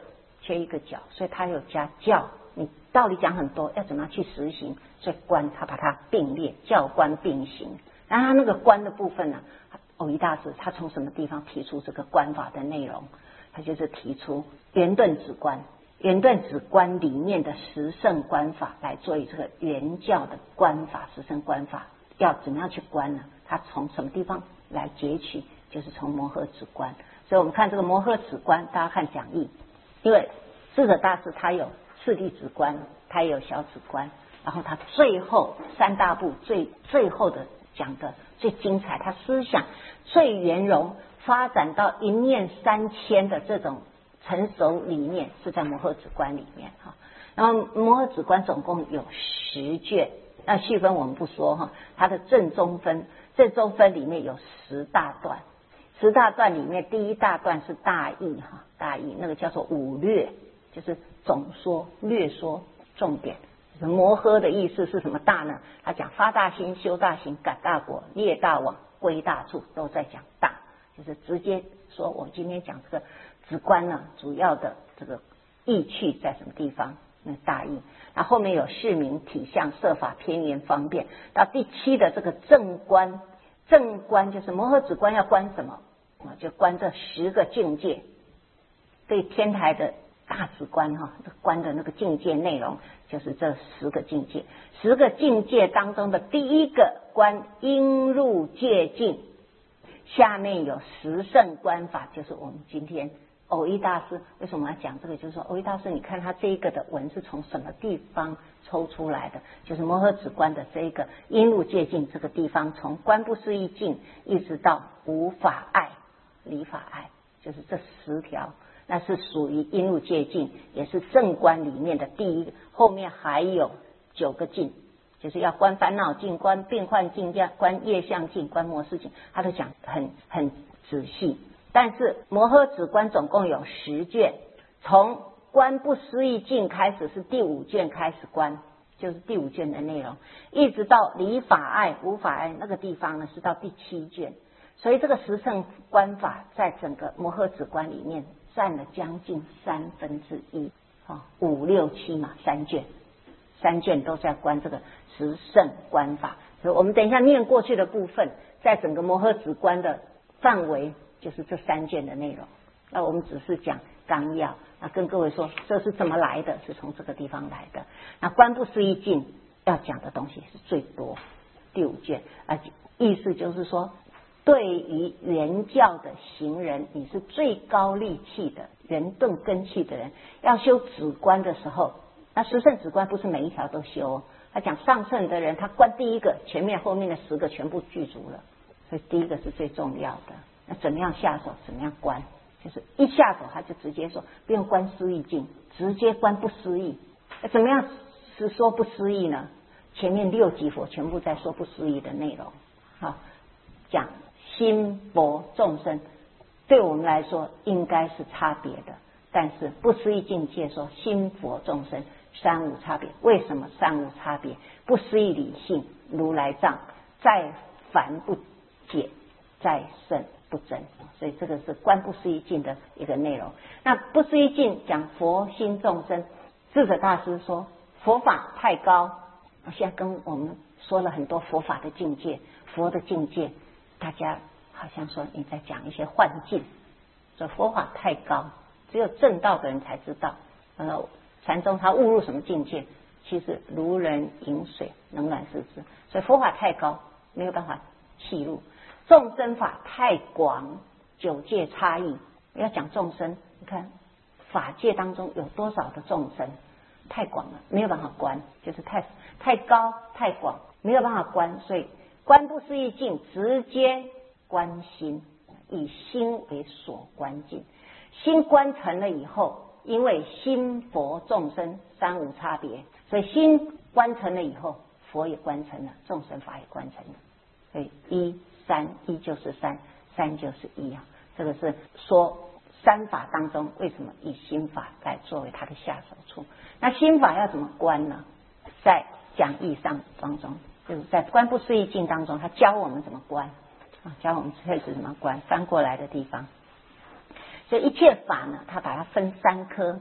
缺一个教，所以他有加教。你道理讲很多，要怎么样去实行？所以观他把它并列，教观并行。然后他那个观的部分呢，藕益大师他从什么地方提出这个观法的内容？他就是提出圆顿止观，圆顿止观里面的十圣观法来作为这个圆教的观法，十圣观法要怎么样去观呢？他从什么地方来截取？就是从摩诃止观。所以我们看这个摩诃止观，大家看讲义，因为智者大师他有次第止观，他也有小止观，然后他最后三大部最最后的讲的最精彩，他思想最圆融，发展到一念三千的这种成熟理念，是在摩诃止观里面哈。然后摩诃止观总共有十卷，那细分我们不说哈，它的正中分，正中分里面有十大段，十大段里面第一大段是大义哈，大义那个叫做五略，就是总说、略说、重点。摩诃的意思是什么大呢？他讲发大心、修大行、感大果、业大往、归大处，都在讲大，就是直接说我今天讲这个止观呢，主要的这个意趣在什么地方？那大义。然后后面有示名、体相、摄法、偏言、方便，到第七的这个正观，正观就是摩诃止观要观什么？就观这十个境界，对天台的大止观哈，观的那个境界内容就是这十个境界。十个境界当中的第一个观应入界境，下面有十圣观法，就是我们今天藕益大师为什么要讲这个？就是说藕益大师，你看他这一个的文是从什么地方抽出来的？就是摩诃止观的这一个应入界境这个地方，从观不思议境一直到无法爱、离法爱，就是这十条。那是属于应入界境，也是正观里面的第一个。后面还有九个境，就是要观烦恼境、观病患境、观业相境、观魔事境，他都讲很很仔细。但是摩诃止观总共有十卷，从观不思议境开始是第五卷开始观，就是第五卷的内容，一直到离法爱、无法爱那个地方呢，是到第七卷。所以这个十圣观法在整个摩诃止观里面占了将近三分之一啊，五六七嘛，三卷，三卷都在观这个十圣观法。所以我们等一下念过去的部分，在整个摩诃止观的范围就是这三卷的内容。那我们只是讲纲要，那跟各位说这是怎么来的，是从这个地方来的。那观不思议境要讲的东西是最多，第五卷啊，意思就是说，对于圆教的行人，你是最高力气的圆顿根器的人，要修止观的时候，那十圣止观不是每一条都修哦。他讲上乘的人，他观第一个，前面后面的十个全部具足了，所以第一个是最重要的。那怎么样下手？怎么样观？就是一下手他就直接说，不用观思议境，直接观不思议。怎么样是说不思议呢？前面六集佛全部在说不思议的内容，好讲。心佛众生对我们来说应该是差别的，但是不思议境界说心佛众生三无差别。为什么三无差别？不思议理性如来藏，在凡不解，在圣不真，所以这个是观不思议境的一个内容。那不思议境讲佛心众生，智者大师说佛法太高，现在跟我们说了很多佛法的境界，佛的境界大家好像说你在讲一些幻境，说佛法太高，只有正道的人才知道。呃，禅宗他悟入什么境界？其实如人饮水，冷暖自知。所以佛法太高，没有办法契入。众生法太广，九界差异。要讲众生，你看法界当中有多少的众生？太广了，没有办法观，就是太太高太广，没有办法观，所以。观不思议境，直接观心，以心为所观境。心观成了以后，因为心佛众生三无差别，所以心观成了以后，佛也观成了，众生法也观成了。所以一三一就是三，三就是一啊。这个是说三法当中为什么以心法来作为它的下手处。那心法要怎么观呢？在讲义上当中。就是在观不思议境当中，他教我们怎么观啊，教我们开始怎么观，翻过来的地方。所以一切法呢，他把它分三科，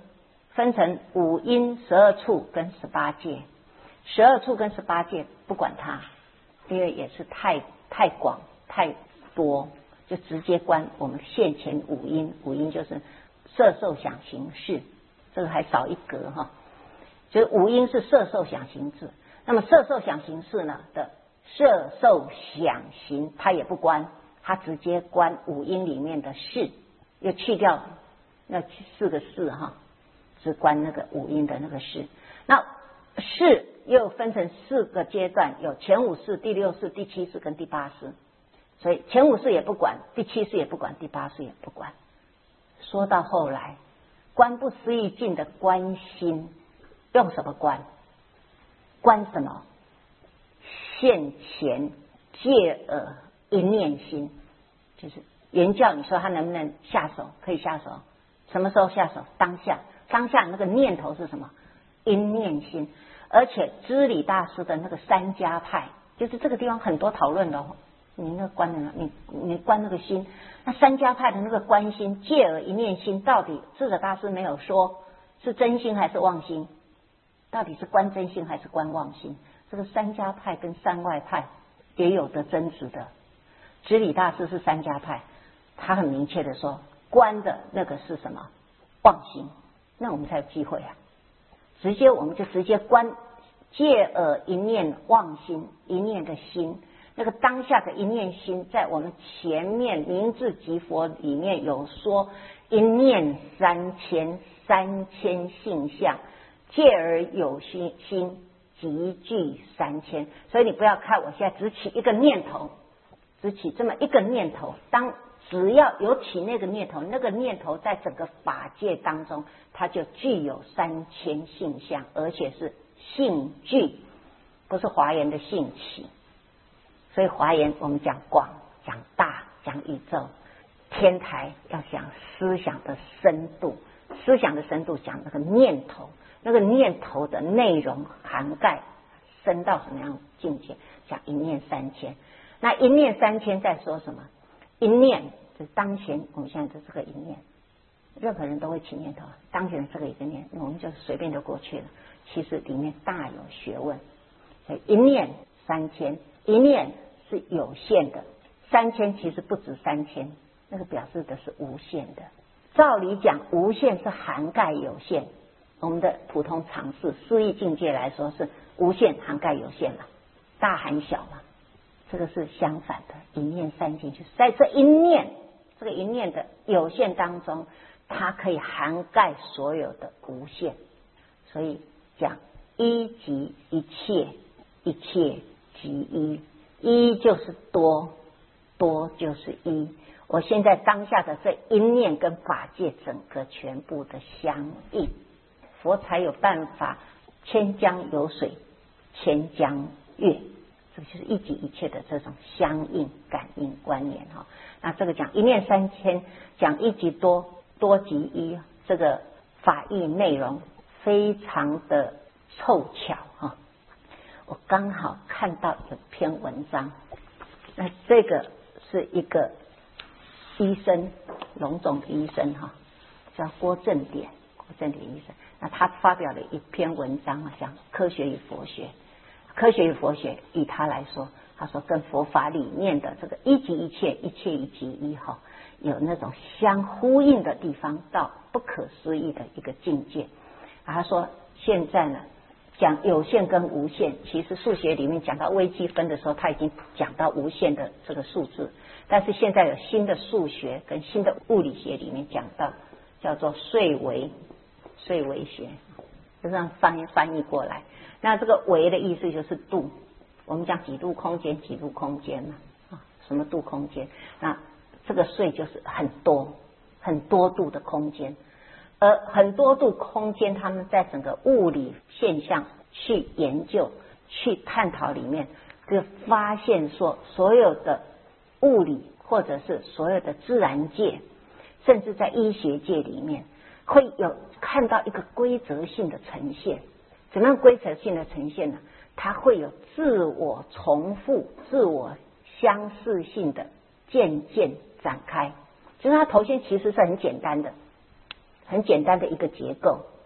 分成五阴、十二处跟十八界。十二处跟十八界不管它，因为也是太太广太多，就直接观我们现前五阴。五阴就是色受想行识，这个还少一格哈。就是五阴是色受想行识，那么色受想行识呢的色受想行，它也不观，它直接观五阴里面的识，又去掉那四个识哈，只观那个五阴的那个识。那识又分成四个阶段，有前五识、第六识、第七识跟第八识。所以前五识也不管，第七识也不管，第八识也不管。说到后来，观不思议境的观心，用什么观？观什么？现前借耳一念心，就是原教你说他能不能下手？可以下手。什么时候下手？当下。当下那个念头是什么？一念心。而且知礼大师的那个三家派，就是这个地方很多讨论的哦。你那个观的，你你观那个心，那三家派的那个观心，借耳一念心，到底智者大师没有说是真心还是妄心？到底是观真心还是观妄心？这个三家派跟三外派也有的争执的。知礼大师是三家派，他很明确的说，观的那个是什么？妄心，那我们才有机会啊。直接我们就直接观借耳一念妄心，一念的心，那个当下的一念心，在我们前面明智即佛里面有说，一念三千，三千性相，借而有心心集聚三千。所以你不要看我现在只起一个念头，只起这么一个念头，当只要有起那个念头，那个念头在整个法界当中，它就具有三千性相，而且是性具，不是华严的性起。所以华严我们讲广、讲大、讲宇宙，天台要讲思想的深度，思想的深度讲那个念头，那个念头的内容涵盖深到什么样境界，讲一念三千。那一念三千在说什么？一念就是当前我们现在的这个一念，任何人都会起念头，当前的这个一个念，我们就随便就过去了。其实里面大有学问。所以一念三千，一念是有限的，三千其实不止三千，那个表示的是无限的。照理讲，无限是涵盖有限，我们的普通常识思义境界来说是无限涵盖有限嘛，大含小嘛。这个是相反的，一念三千，就是在这一念，这个一念的有限当中，它可以涵盖所有的无限。所以讲一即一切，一切即一，一就是多，多就是一。我现在当下的这一念跟法界整个全部的相应，佛才有办法千江有水，千江月。这就是一即一切的这种相应感应关联哈。那这个讲一念三千，讲一即多，多即一，这个法义内容非常的凑巧哈。我刚好看到有篇文章，那这个是一个医生，龙总的医生哈，叫郭正典，郭正典医生。那他发表了一篇文章啊，讲科学与佛学。科学与佛学，以他来说，他说跟佛法里面的这个一即一切，一切一即一哈，有那种相呼应的地方，到不可思议的一个境界。他说现在呢，讲有限跟无限，其实数学里面讲到微积分的时候，他已经讲到无限的这个数字，但是现在有新的数学跟新的物理学里面讲到，叫做岁微岁微学，就这样翻译翻译过来。那这个微的意思就是度，我们讲几度空间，几度空间嘛，啊，什么度空间？那这个岁就是很多很多度的空间，而很多度空间，他们在整个物理现象去研究、去探讨里面，就发现说，所有的物理或者是所有的自然界，甚至在医学界里面，会有看到一个规则性的呈现。怎么样规则性的呈现呢？它会有自我重复、自我相似性的渐渐展开。就是它头先其实是很简单的，很简单的一个结构，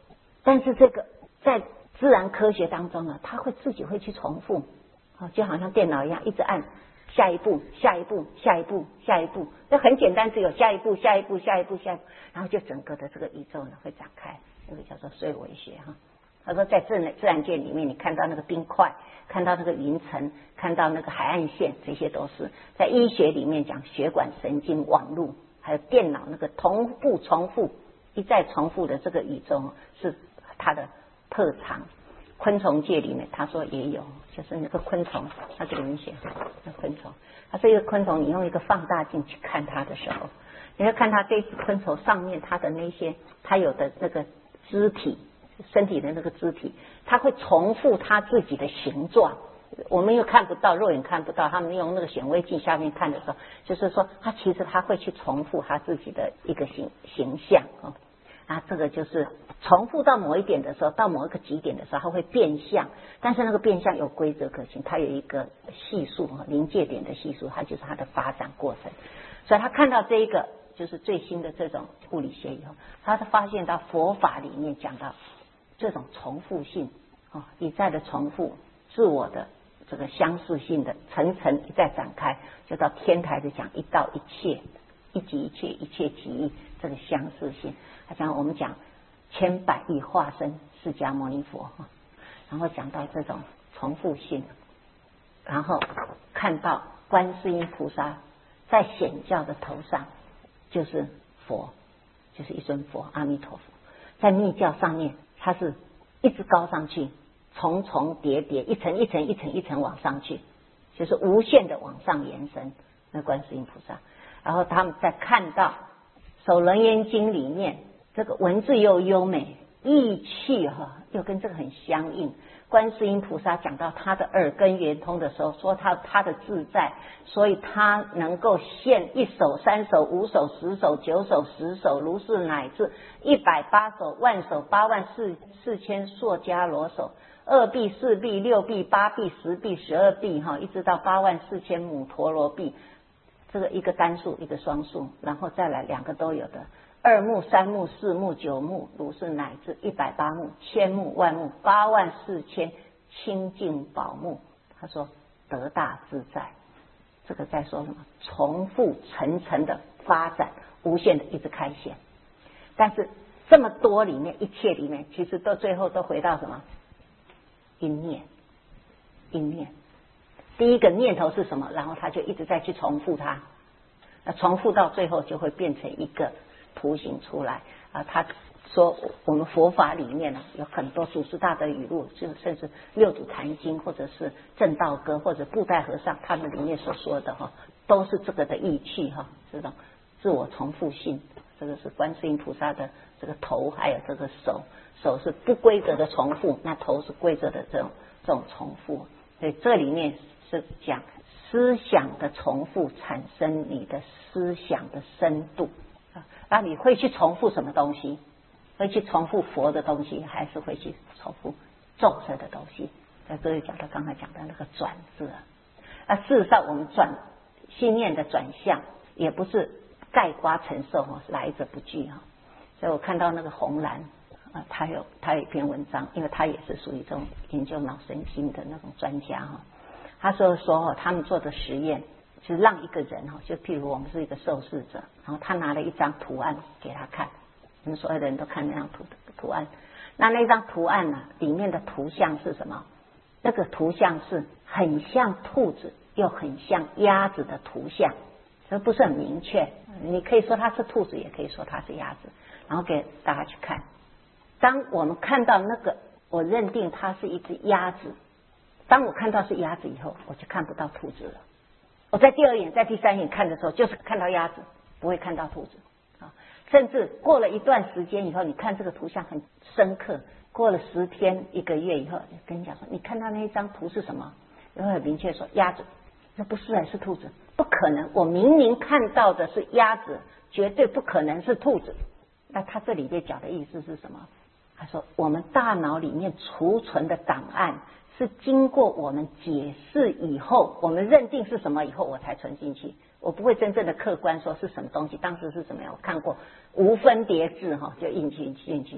但是这个在自然科学当中呢，它会自己会去重复，就好像电脑一样，一直按下一步下一步下一步下一步，那很简单，只有下一步下一步下一步下一步，然后就整个的这个宇宙呢会展开，这个叫做衰微学哈。他说在自然自然界里面，你看到那个冰块，看到那个云层，看到那个海岸线，这些都是在医学里面讲血管神经网络，还有电脑那个同步重复一再重复的这个宇宙是它的特长。昆虫界里面他说也有，就是那个昆虫，他这里面写那昆虫，它是一个昆虫，你用一个放大镜去看它的时候，你会看它这只昆虫上面它的那些它有的那个肢体，身体的那个肢体，它会重复它自己的形状，我们又看不到，肉眼看不到，他们用那个显微镜下面看的时候，就是说它其实它会去重复它自己的一个形形象啊。啊，这个就是重复到某一点的时候，到某一个极点的时候，它会变相，但是那个变相有规则可循，它有一个系数临界点的系数，它就是它的发展过程。所以他看到这一个就是最新的这种物理学以后，他发现到佛法里面讲到这种重复性啊，一再的重复自我的这个相似性的层层一再展开，就到天台就讲一道一切，一即一切，一切即一，这个相似性。他讲我们讲千百亿化身释迦牟尼佛，然后讲到这种重复性，然后看到观世音菩萨在显教的头上就是佛，就是一尊佛阿弥陀佛，在密教上面它是一直高上去，重重叠叠，一层一层一层一层往上去，就是无限的往上延伸，那观世音菩萨。然后他们在看到首楞严经里面这个文字又优美，意气哈又跟这个很相应。观世音菩萨讲到他的耳根圆通的时候，说他他的自在，所以他能够现一手三手五手十手九手十手，如是乃至一百八手万手八万四四千硕迦罗手，二臂四臂六臂八臂十臂十二臂哈，一直到八万四千母陀罗臂。这个一个单数一个双数，然后再来两个都有的，二目三目四目九目，如是乃至一百八目千目万目八万四千清净宝目。他说得大自在，这个在说什么？重复层层的发展，无限的一直开显。但是这么多里面，一切里面，其实到最后都回到什么？一念，一念。第一个念头是什么？然后他就一直在去重复它，那重复到最后就会变成一个图形出来啊。他说我们佛法里面呢有很多祖师大德语录，就甚至六祖坛经或者是正道歌或者布袋和尚他们里面所说的哈，都是这个的意趣哈，这种自我重复性。这个是观世音菩萨的这个头，还有这个手，手是不规则的重复，那头是规则的这种这种重复。所以这里面是讲思想的重复产生你的思想的深度啊，那你会去重复什么东西？会去重复佛的东西，还是会去重复众生的东西？在这里讲到刚才讲的那个转字啊，啊，事实上我们转信念的转向也不是概括承受哈，来者不拒哈。所以我看到那个红蓝啊，他有他有一篇文章，因为他也是属于这种研究脑神经的那种专家哈。他说说他们做的实验是让一个人哈，就譬如我们是一个受试者，然后他拿了一张图案给他看，我们所有的人都看那张图图案。那那张图案呢、啊，里面的图像是什么？那个图像是很像兔子又很像鸭子的图像，这不是很明确。你可以说它是兔子，也可以说它是鸭子，然后给大家去看。当我们看到那个，我认定它是一只鸭子。当我看到是鸭子以后，我就看不到兔子了。我在第二眼、在第三眼看的时候，就是看到鸭子，不会看到兔子啊。甚至过了一段时间以后，你看这个图像很深刻。过了十天、一个月以后，跟你讲说，你看到那一张图是什么？然后很明确说鸭子，那不是，还是兔子？不可能，我明明看到的是鸭子，绝对不可能是兔子。那他这里面讲的意思是什么？他说，我们大脑里面储存的档案是经过我们解释以后，我们认定是什么以后，我才存进去。我不会真正的客观说是什么东西，当时是怎么样，我看过无分别字哈，就印进进去。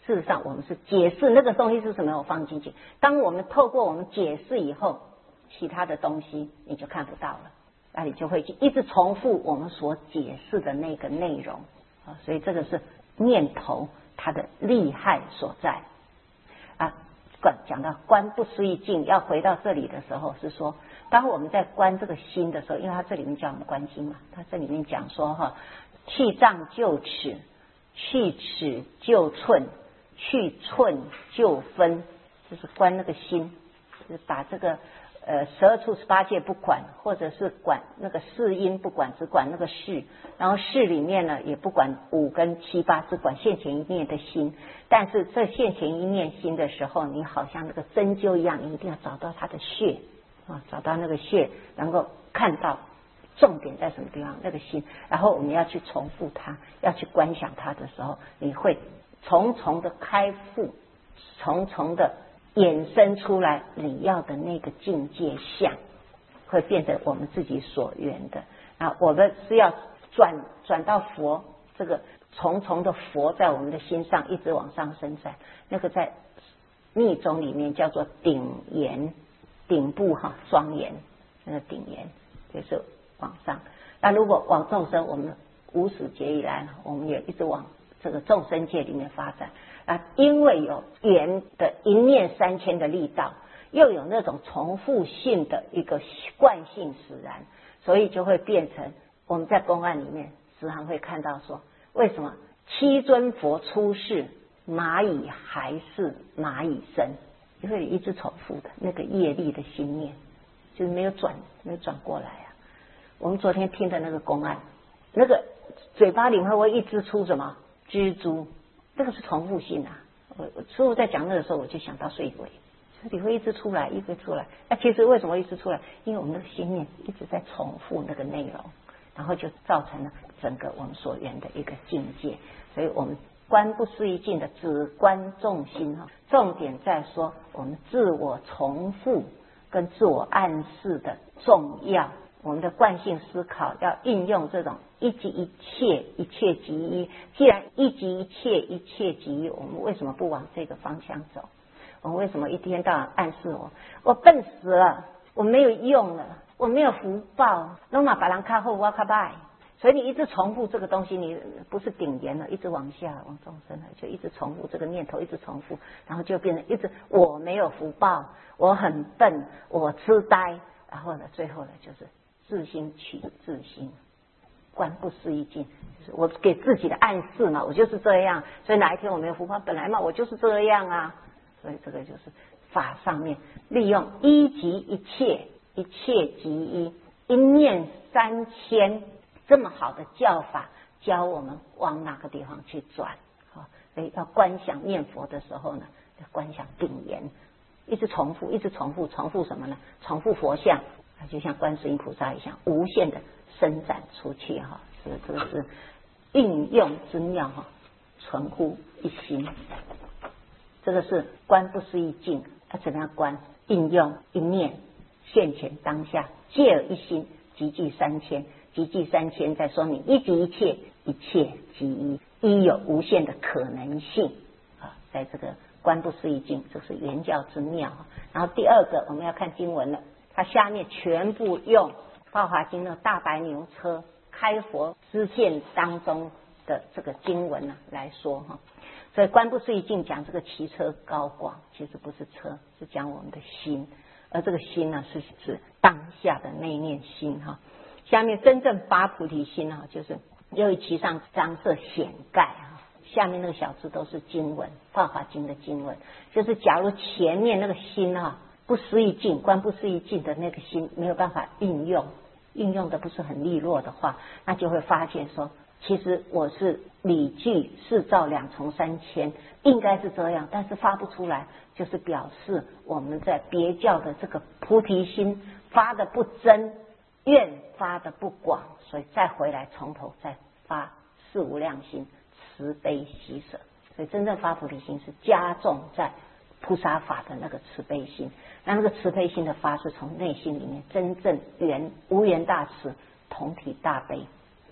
事实上我们是解释那个东西是什么，我放进去。当我们透过我们解释以后，其他的东西你就看不到了，那你就会一直重复我们所解释的那个内容啊。所以这个是念头它的厉害所在啊。讲到观不思议境，要回到这里的时候是说，当我们在观这个心的时候，因为它这里面叫我们观心嘛，它这里面讲说哈，去障就尺，去尺就寸，去寸就分，就是观那个心，就是把这个呃十二处十八界不管，或者是管那个四因不管，只管那个事，然后事里面呢也不管五跟七八，只管现前一念的心。但是这现前一念心的时候，你好像那个针灸一样，你一定要找到它的穴啊，找到那个穴，能够看到重点在什么地方，那个心，然后我们要去重复它，要去观想它的时候，你会重重的开复，重重的衍生出来你要的那个境界相，会变成我们自己所愿的啊。我们是要转转到佛，这个重重的佛在我们的心上一直往上伸展，那个在密宗里面叫做顶严，顶部哈庄严，那个顶严就是往上。那如果往众生，我们无始劫以来，我们也一直往这个众生界里面发展啊，因为有缘的一念三千的力道，又有那种重复性的一个惯性使然，所以就会变成我们在公案里面时常会看到说，为什么七尊佛出世，蚂蚁还是蚂蚁身？因为一直重复的那个业力的心念，就是没有转，没有转过来啊。我们昨天听的那个公案，那个嘴巴里面会一直出什么蜘蛛，这个是重复性啊。我我师父在讲那个时候，我就想到睡鬼，你会一直出来，一直出来。那其实为什么一直出来？因为我们的心念一直在重复那个内容，然后就造成了整个我们所缘的一个境界。所以我们观不思议境的只观众心哈，重点在说我们自我重复跟自我暗示的重要。我们的惯性思考要应用这种一即一切，一切即一。既然一即一切，一切即一，我们为什么不往这个方向走？我们为什么一天到晚暗示我，我笨死了，我没有用了，我没有福报，那么把人看后我卡拜。所以你一直重复这个东西，你不是顶严了，一直往下往众生了，就一直重复这个念头，一直重复，然后就变成一直我没有福报，我很笨，我痴呆，然后呢，最后呢就是自心取自心，观不思议境，就是我给自己的暗示嘛，我就是这样，所以哪一天我没有福报，本来嘛我就是这样啊，所以这个就是法上面利用一即一切，一切即一，一念三千。这么好的教法教我们往哪个地方去转，好，所以要观想念佛的时候呢，要观想顶严，一直重复，一直重复，重复什么呢？重复佛像，就像观世音菩萨一样，无限的伸展出去哈，这个是应用之妙哈，存乎一心。这个是观不思议境，要怎么样观？应用一念现前当下，借而一心，集聚三千。集聚三千，再说明一即一切，一切即一，一有无限的可能性啊！在这个观不思议境，这是圆教之妙。然后第二个，我们要看经文了，它下面全部用《法华经》的大白牛车开佛知见当中的这个经文呢来说哈。所以观不思议境讲这个骑车高广，其实不是车，是讲我们的心，而这个心呢是指当下的那一念心哈。下面真正发菩提心啊，就是由于其上张色显盖啊，下面那个小字都是经文，《法华经》的经文，就是假如前面那个心啊，不思议境，观不思议境的那个心没有办法运用，运用的不是很利落的话，那就会发现说，其实我是理具四照两重三千，应该是这样，但是发不出来，就是表示我们在别教的这个菩提心发的不真。愿发的不广，所以再回来从头再发四无量心，慈悲喜舍。所以真正发菩提心是加重在菩萨法的那个慈悲心，那那个慈悲心的发是从内心里面真正圆无缘大慈，同体大悲，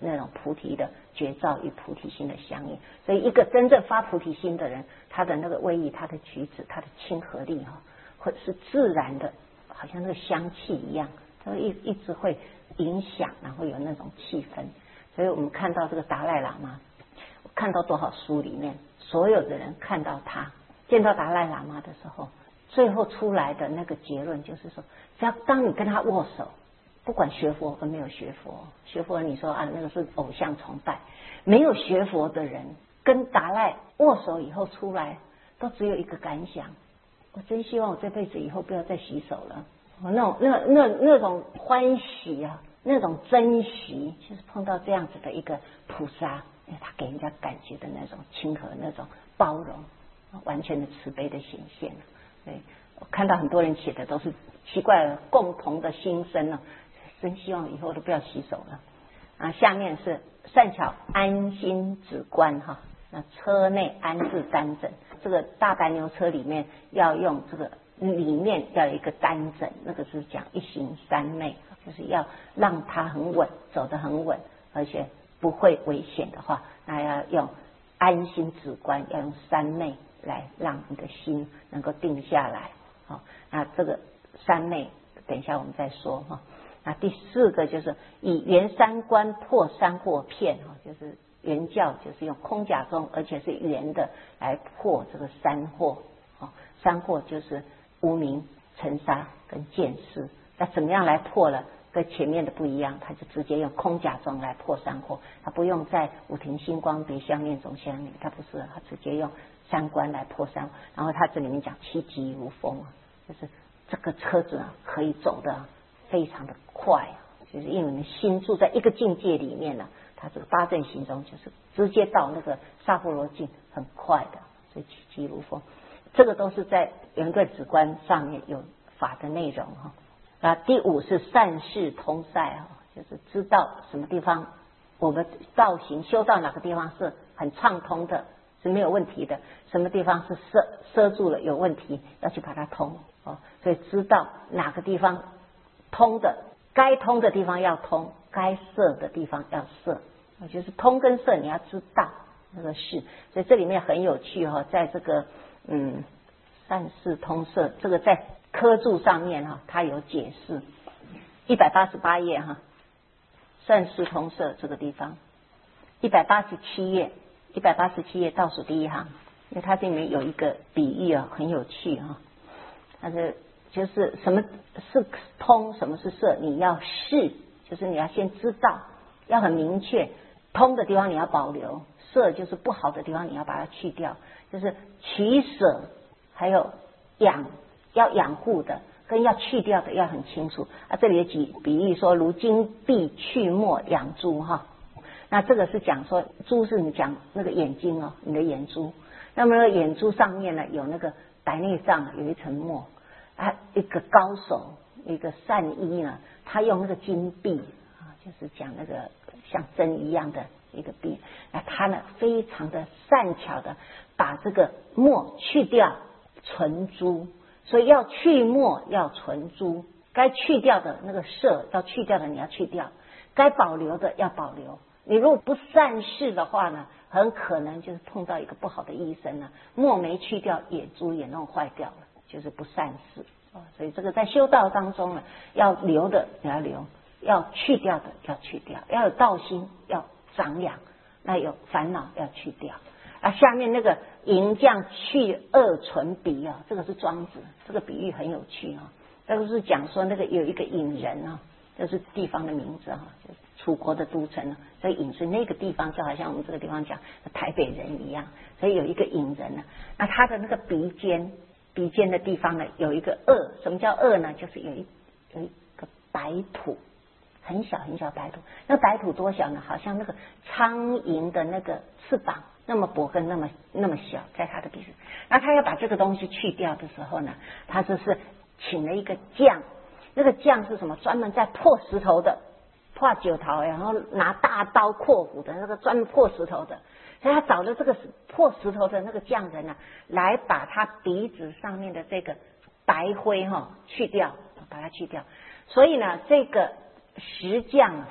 那种菩提的觉照与菩提心的相应。所以一个真正发菩提心的人，他的那个威仪、他的举止、他的亲和力哈，会是自然的，好像那个香气一样，他会一一直会影响，然后有那种气氛。所以我们看到这个达赖喇嘛，看到多少书里面，所有的人看到他，见到达赖喇嘛的时候，最后出来的那个结论就是说，只要当你跟他握手，不管学佛跟没有学佛，学佛你说啊那个是偶像崇拜，没有学佛的人跟达赖握手以后出来，都只有一个感想：我真希望我这辈子以后不要再洗手了。我那种那那那种欢喜啊，那种珍惜，就是碰到这样子的一个菩萨，他给人家感觉的那种亲和、那种包容，完全的慈悲的显现。对，我看到很多人写的都是奇怪了，共同的心声呢，真希望以后都不要洗手了。啊，下面是善巧安心止观哈，那车内安置单枕，这个大白牛车里面要用这个里面要有一个单枕，那个是讲一行三昧，就是要让它很稳，走得很稳，而且不会危险的话，那要用安心止观，要用三昧来让你的心能够定下来。好，那这个三昧等一下我们再说哈。那第四个就是以圆三观破三惑片，就是圆教就是用空假中而且是圆的来破这个三惑。三惑就是无明、尘沙跟见识，那怎么样来破了？跟前面的不一样，他就直接用空假中来破三惑，他不用在五停星光别相念总相念，他不是，他直接用三观来破三。然后他这里面讲七疾如风，就是这个车子啊可以走的非常的快，就是因为你心住在一个境界里面呢，它这个八正行中就是直接到那个萨婆罗境，很快的，所以七疾如风。这个都是在圆顿止观上面有法的内容哈。啊，第五是善事通塞哈，就是知道什么地方我们道行修到哪个地方是很畅通的，是没有问题的，什么地方是塞塞住了有问题，要去把它通哦。所以知道哪个地方通的，该通的地方要通，该塞的地方要塞，就是通跟塞你要知道那个事。所以这里面很有趣哈，在这个嗯善事通塞这个在科注上面哈，它有解释，一百八十八页哈，善事通塞这个地方，一百八十七页，一百八十七页倒数第一行，因为它这里面有一个比喻啊，很有趣哈，它是就是什么是通，什么是塞，你要试，就是你要先知道，要很明确，通的地方你要保留，塞就是不好的地方你要把它去掉，就是取舍还有养。要养护的跟要去掉的要很清楚啊。这里有举比喻说，如金币去墨养珠哈。那这个是讲说珠是你讲那个眼睛哦，你的眼珠。那么眼珠上面呢有那个白内障，有一层墨啊。一个高手，一个善医呢，他用那个金币啊，就是讲那个像针一样的一个币，那他呢非常的善巧的把这个墨去掉，存珠。所以要去墨要存珠，该去掉的那个色要去掉的你要去掉，该保留的要保留。你如果不善事的话呢，很可能就是碰到一个不好的医生呢，墨没去掉，眼珠也弄坏掉了，就是不善事。所以这个在修道当中呢，要留的你要留，要去掉的要去掉，要有道心要长养，那有烦恼要去掉。啊，下面那个银匠去恶存比啊，这个是庄子，这个比喻很有趣啊。这个是讲说那个有一个隐人啊，就是地方的名字哈，就是楚国的都城啊。所以隐是那个地方，就好像我们这个地方讲台北人一样。所以有一个隐人呢，那他的那个鼻尖，鼻尖的地方呢有一个恶，什么叫恶呢？就是有一有一个白土。很小很小白土，那白土多小呢？好像那个苍蝇的那个翅膀那么薄跟那么那么小，在他的鼻子。那他要把这个东西去掉的时候呢，他就是请了一个匠，那个匠是什么？专门在破石头的，破九桃，然后拿大刀阔斧的那个专门破石头的。所以他找了这个破石头的那个匠人呢，来把他鼻子上面的这个白灰哈去掉，把它去掉。所以呢，这个石匠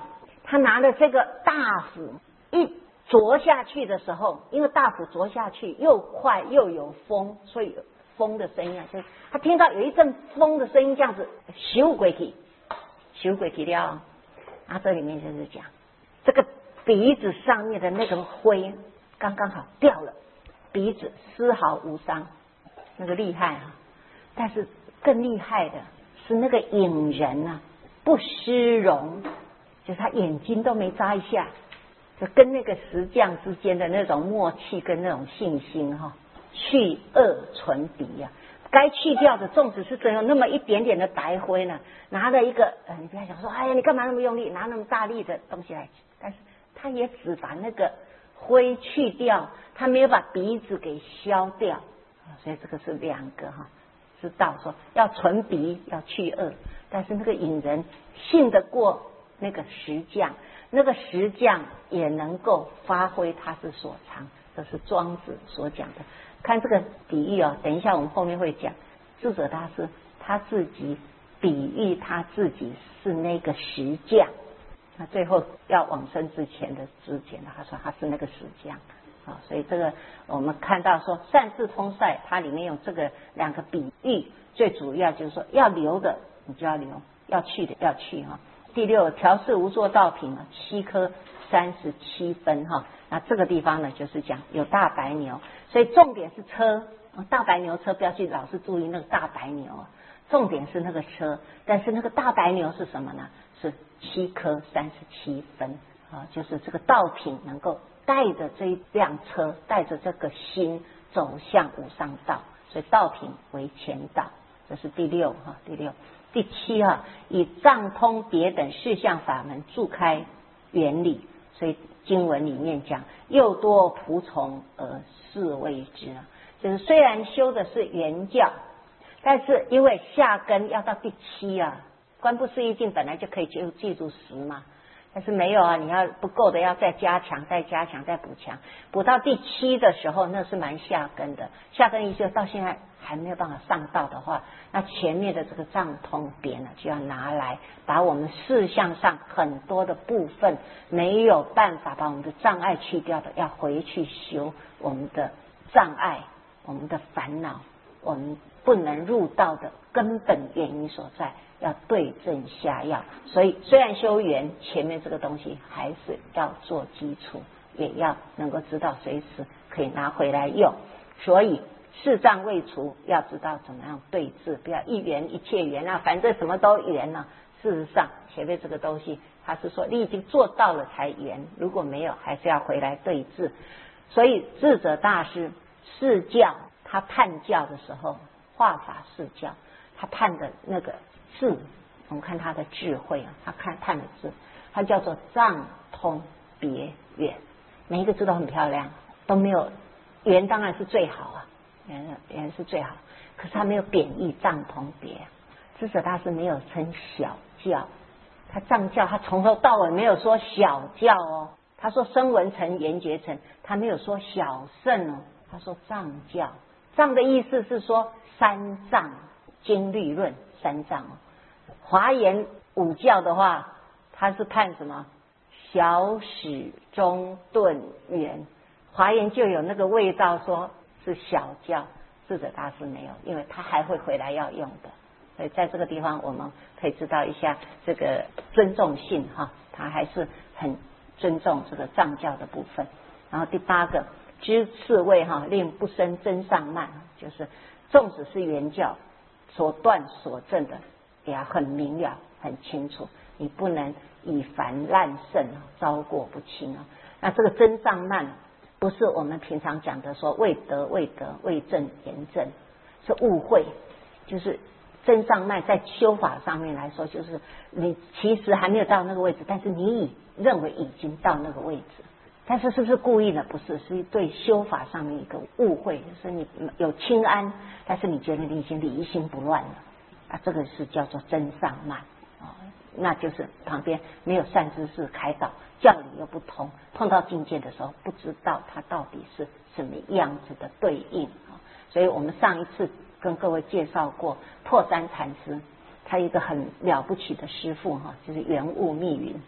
他拿了这个大斧一啄下去的时候，因为大斧啄下去又快又有风，所以有风的声音啊，就是他听到有一阵风的声音，这样子咻鬼去，咻鬼去了。啊，这里面就是讲这个鼻子上面的那个灰刚刚好掉了，鼻子丝毫无伤，那个厉害啊！但是更厉害的是那个影人啊，不失容，就是他眼睛都没眨一下，就跟那个石匠之间的那种默契跟那种信心哈、哦，去恶存鼻啊。该去掉的，纵使是只有那么一点点的白灰呢，拿了一个，呃，你不要想说，哎呀，你干嘛那么用力，拿那么大力的东西来，但是他也只把那个灰去掉，他没有把鼻子给消掉，所以这个是两个哈，知道说要存鼻，要去恶，但是那个引人信得过那个石匠，那个石匠也能够发挥他是所长，这是庄子所讲的。看这个比喻哦，等一下我们后面会讲，智者大师他自己比喻他自己是那个石匠，他最后要往生之前的之前他说他是那个石匠啊，所以这个我们看到说善智通塞，它里面有这个两个比喻，最主要就是说要留的你就要留，要去的要去哈。第六，调饰无作道品啊，七颗三十七分哈。那这个地方呢，就是讲有大白牛，所以重点是车，大白牛车，不要去老是注意那个大白牛啊，重点是那个车。但是那个大白牛是什么呢？是七颗三十七分啊，就是这个道品能够带着这一辆车，带着这个心走向无上道，所以道品为前道，这是第六哈，第六。第七哈，以藏通别等事相法门助开原理，所以经文里面讲又多仆从而是谓之啊，就是虽然修的是原教，但是因为下根要到第七啊，观不思议境本来就可以就记住十嘛，但是没有啊，你要不够的要再加强再加强再补强，补到第七的时候那是蛮下根的，下根一修到现在还没有办法上道的话，那前面的这个藏通别呢就要拿来把我们事项上很多的部分没有办法把我们的障碍去掉的，要回去修我们的障碍，我们的烦恼，我们不能入道的根本原因所在，要对症下药。所以虽然修缘，前面这个东西还是要做基础，也要能够知道随时可以拿回来用。所以事障未除，要知道怎么样对治，不要一缘一切缘啊，反正什么都缘啊。事实上前面这个东西他是说你已经做到了才缘，如果没有还是要回来对治。所以智者大师释教他判教的时候，化法释教他判的那个智，我们看他的智慧啊，他看判的智，他叫做藏通别圆，每一个字都很漂亮，都没有圆当然是最好啊，圆圆是最好，可是他没有贬义藏通别。智者大师没有称小教，他藏教他从头到尾没有说小教哦，他说声闻乘缘觉乘，他没有说小乘哦，他说藏教。藏的意思是说三藏经律论三藏哦。华严五教的话，他是判什么？小始中顿圆。华严就有那个味道，说是小教。智者大师没有，因为他还会回来要用的。所以在这个地方我们可以知道一下这个尊重性哈，他还是很尊重这个藏教的部分。然后第八个知次位哈，令不生真上慢，就是纵使是原教所断所证的，也要很明了很清楚，你不能以凡滥胜，招过不清啊。那这个真上慢不是我们平常讲的说未得未得未证言证，是误会，就是真上慢在修法上面来说，就是你其实还没有到那个位置，但是你以认为已经到那个位置，但是是不是故意的？不是，是对修法上面一个误会，就是你有清安，但是你觉得你已经离心不乱了啊，这个是叫做真上慢啊，那就是旁边没有善知识开导，教理又不通，碰到境界的时候不知道它到底是什么样子的对应啊。所以我们上一次跟各位介绍过破山禅师，他一个很了不起的师父哈，就是圆悟密云。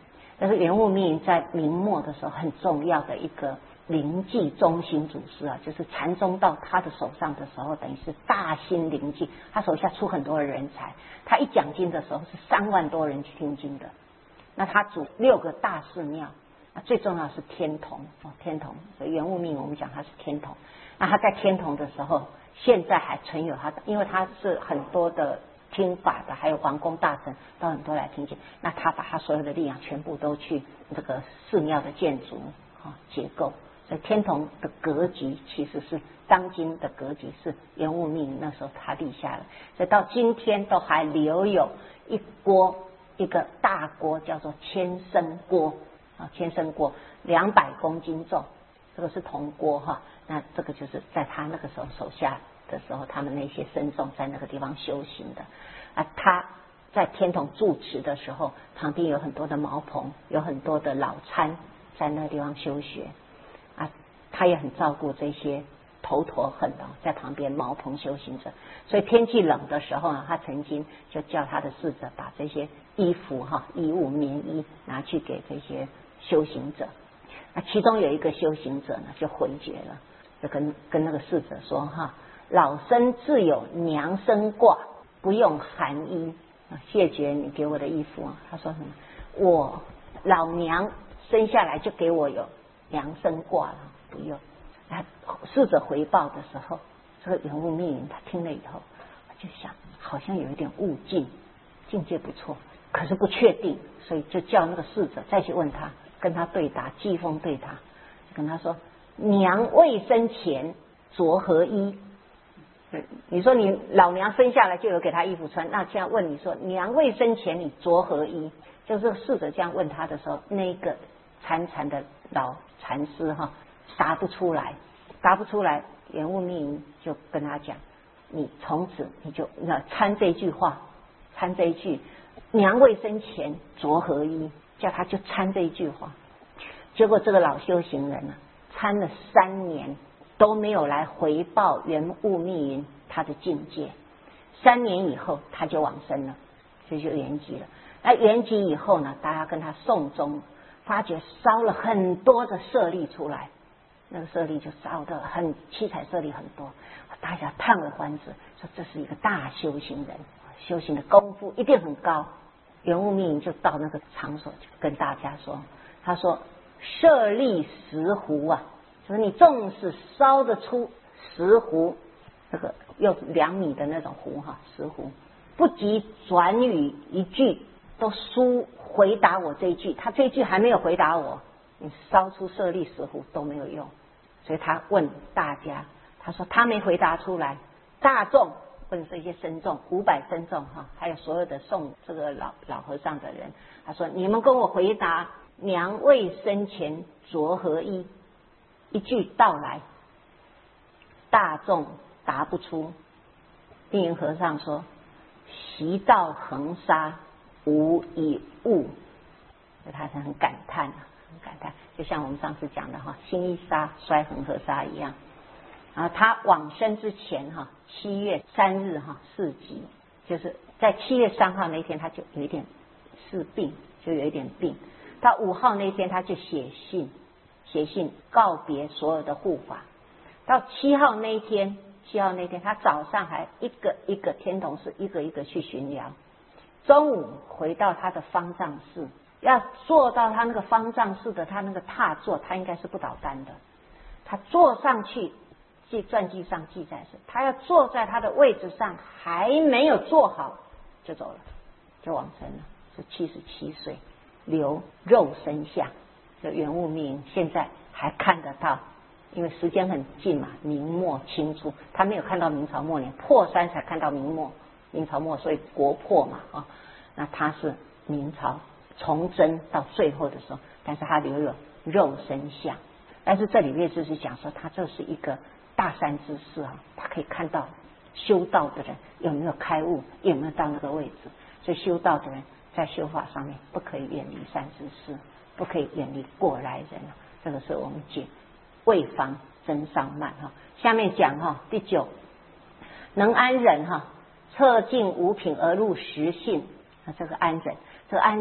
这是圆悟密云在明末的时候很重要的一个灵济中心祖师啊，就是禅宗到他的手上的时候，等于是大兴灵济，他手下出很多的人才。他一讲经的时候是三万多人去听经的。那他主六个大寺庙，那最重要是天童哦，天童。所以圆悟密云我们讲他是天童。那他在天童的时候，现在还存有他，因为他是很多的听法的，还有皇宫大臣都很多来听经。那他把他所有的力量全部都去这个寺庙的建筑啊结构。所以天童的格局其实是当今的格局，是圆悟密云那时候他立下了，所以到今天都还留有一锅一个大锅叫做千升锅啊，千升锅两百公斤重，这个是铜锅哈。那这个就是在他那个时候手下的时候，他们那些僧众在那个地方修行的啊。他在天童住持的时候，旁边有很多的茅棚，有很多的老参在那个地方修学。啊，他也很照顾这些头陀很哦，在旁边茅棚修行者。所以天气冷的时候呢，他曾经就叫他的侍者把这些衣服哈、衣物、棉衣拿去给这些修行者。那其中有一个修行者呢，就回绝了，就跟跟那个侍者说哈：“老僧自有娘生挂，不用寒衣啊，谢绝你给我的衣服啊。”他说什么？我老娘生下来就给我有娘生挂了，不用。他侍者回报的时候，这个圆悟密云他听了以后，就想好像有一点悟境，境界不错，可是不确定，所以就叫那个侍者再去问他，跟他对答，季风对答，就跟他说：“娘未生前着何衣？”你说你老娘生下来就有给他衣服穿，那现在问你说娘未生前你着何衣？就是侍者这样问他的时候，那个参禅的老禅师哈答不出来，答不出来，圆悟密云就跟他讲：“你从此你就要参这句话，参这一句娘未生前着何衣？”叫他就参这一句话。结果这个老修行人呢、啊，参了三年都没有来回报圆悟密云他的境界。三年以后他就往生了，这就圆寂了。那圆寂以后呢，大家跟他诵钟，发觉烧了很多的舍利出来，那个舍利就烧得很七彩舍利很多，大家叹为观止，说这是一个大修行人，修行的功夫一定很高。圆悟密云就到那个场所就跟大家说，他说：“舍利石斛啊，就是你纵使烧得出石斛，这个又两米的那种斛哈，石斛，不及转语一句。”都输回答我这一句，他这一句还没有回答我，你烧出舍利石斛都没有用。所以他问大家，他说他没回答出来，大众问这些僧众五百僧众哈，还有所有的送这个老老和尚的人，他说你们跟我回答娘未生前着何衣，一句道来，大众答不出。密云和尚说：“习道恒沙。”无一物，他是很感叹啊，很感叹，就像我们上次讲的哈，新一沙衰恒河沙一样。然后他往生之前哈，七月三日哈四疾，就是在七月三号那天他就有一点是病，就有一点病。到五号那天他就写信，写信告别所有的护法。到七号那一天，七号那天他早上还一个一个天童寺一个一个去巡疗。中午回到他的方丈室，要坐到他那个方丈室的他那个踏座，他应该是不倒单的。他坐上去，记传记上记载是，他要坐在他的位置上，还没有坐好就走了，就往生了，是七十七岁，留肉身相。这圆悟密云现在还看得到，因为时间很近嘛，明末清初，他没有看到明朝末年，破三才看到明末。明朝末，所以国破嘛啊，那他是明朝崇祯到最后的时候，但是他留有肉身相。但是这里面就是讲说，他这是一个大善之士啊，他可以看到修道的人有没有开悟，有没有到那个位置。所以修道的人在修法上面不可以远离善知识，不可以远离过来人。这个是我们解未防真上慢哈。下面讲哈第九，能安忍哈。测尽五品而入实性，那这个安忍，这个安忍呢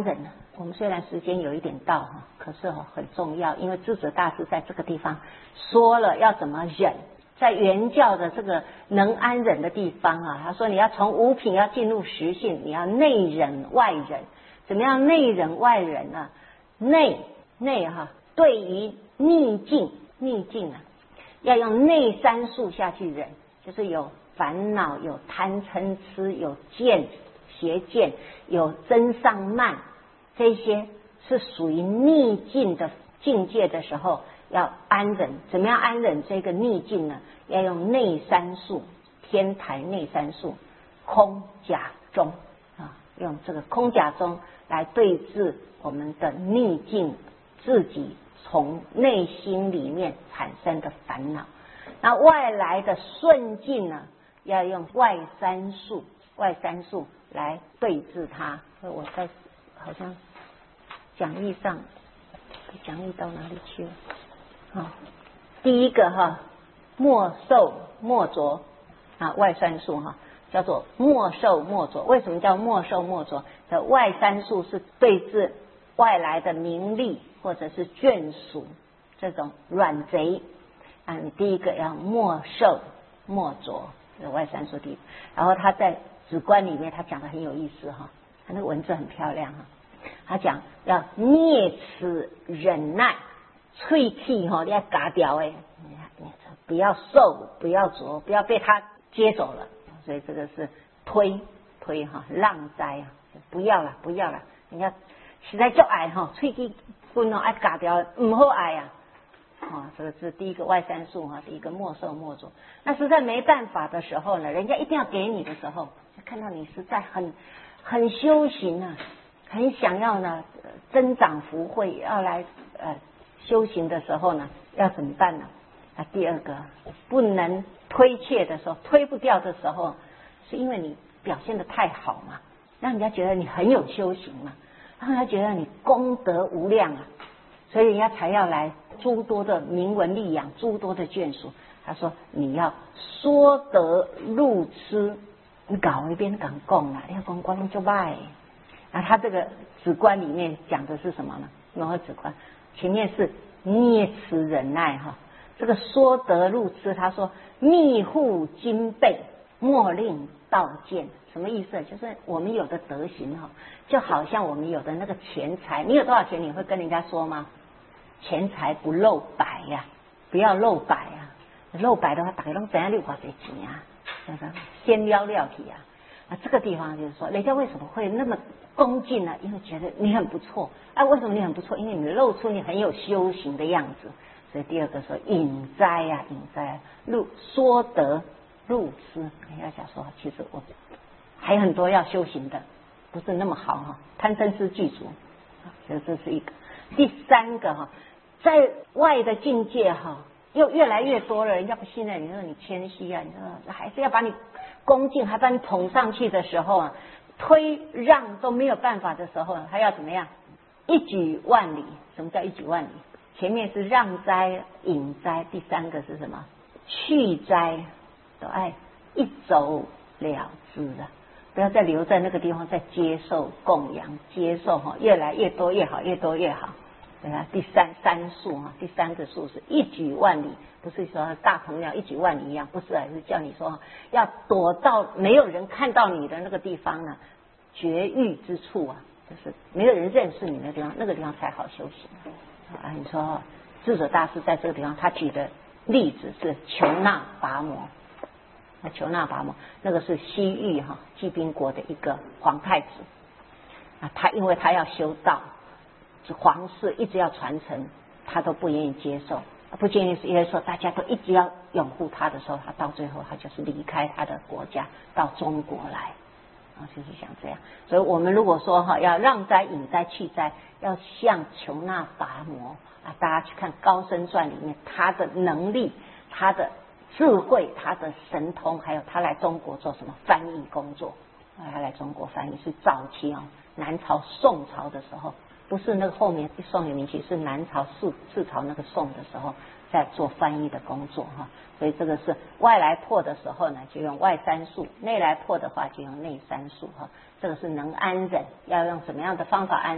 我们虽然时间有一点到哈，可是哈很重要，因为智者大师在这个地方说了要怎么忍，在原教的这个能安忍的地方啊，他说你要从五品要进入实性，你要内忍外忍。怎么样内忍外忍呢？内内哈，对于逆境逆境啊，要用内三术下去忍，就是有烦恼，有贪嗔痴，有见邪见，有增上慢，这些是属于逆境的境界的时候，要安忍。怎么样安忍这个逆境呢？要用内三术，天台内三术，空假中啊，用这个空假中来对治我们的逆境，自己从内心里面产生的烦恼。那外来的顺境呢，要用外三术，外三术来对治它。我在好像讲义上，讲义到哪里去了？啊，第一个哈，莫受莫着啊，外三术哈，叫做莫受莫着。为什么叫莫受莫着？的外三术是对治外来的名利或者是眷属这种软贼啊。你第一个要莫受莫着，这外三术第一。然后他在止观里面他讲的很有意思哈，他那个文字很漂亮哈。他讲要灭此忍耐，脆气哈，你要嘎掉哎，不要受，不要着，不要被他接走了。所以这个是推推哈，浪灾啊，不要了，不要了。人家实在就爱哈，脆气棍哦，爱嘎掉，唔好爱啊。啊，这个是第一个外三术哈，第一个莫受莫着。那实在没办法的时候呢，人家一定要给你的时候，就看到你实在很很修行啊。很想要呢增长福慧，要来呃修行的时候呢，要怎么办呢？啊，第二个不能推卸的时候，推不掉的时候，是因为你表现得太好嘛，让人家觉得你很有修行嘛，让人家觉得你功德无量啊，所以人家才要来诸多的名闻利养，诸多的眷属。他说你要说得入痴，你搞一边敢讲啦，你要讲光就败。那他这个止观里面讲的是什么呢？融合止观前面是灭此忍耐哈，这个说得入痴，他说密护经备，莫令道见。什么意思？就是我们有的德行哈，就好像我们有的那个钱财，你有多少钱你会跟人家说吗？钱财不露白呀、啊，不要露白啊！露白的话，大家都怎样六块钱啊？先撩撩起啊！啊，这个地方就是说，人家为什么会那么恭敬呢？因为觉得你很不错。啊，为什么你很不错？因为你露出你很有修行的样子。所以第二个说隐哉啊，隐哉、啊，入说得入痴。人家想说，其实我还有很多要修行的，不是那么好哈，贪嗔痴具足。所以这是一个。第三个哈，在外的境界哈，又越来越多了，人家不信任你，说你谦虚啊，你说还是要把你恭敬，还把你捧上去的时候啊，推让都没有办法的时候，还要怎么样？一举万里。什么叫一举万里？前面是让灾、引灾，第三个是什么？去灾，都爱一走了之了，不要再留在那个地方，再接受供养，接受哈，越来越多越好，越多越好。对啊，第三三数哈，第三个数是一举万里，不是说大鹏鸟一举万里一样，不是，而是叫你说要躲到没有人看到你的那个地方呢，绝域之处啊，就是没有人认识你的地方，那个地方才好修行啊。你说智者大师在这个地方，他举的例子是求那跋摩，那求那跋摩那个是西域哈济宾国的一个皇太子啊，他因为他要修道。皇室一直要传承，他都不愿意接受，不愿意是因为说大家都一直要拥护他的时候，他到最后他就是离开他的国家到中国来啊，就是像这样。所以我们如果说哈要让灾引灾去灾，要像求那跋摩啊，大家去看《高僧传》里面他的能力、他的智慧、他的神通，还有他来中国做什么翻译工作啊，他来中国翻译是早期啊，南朝宋朝的时候。不是那个后面宋元明清，是南朝四四朝那个宋的时候在做翻译的工作哈，所以这个是外来破的时候呢，就用外三术；内来破的话就用内三术哈。这个是能安忍，要用什么样的方法安忍？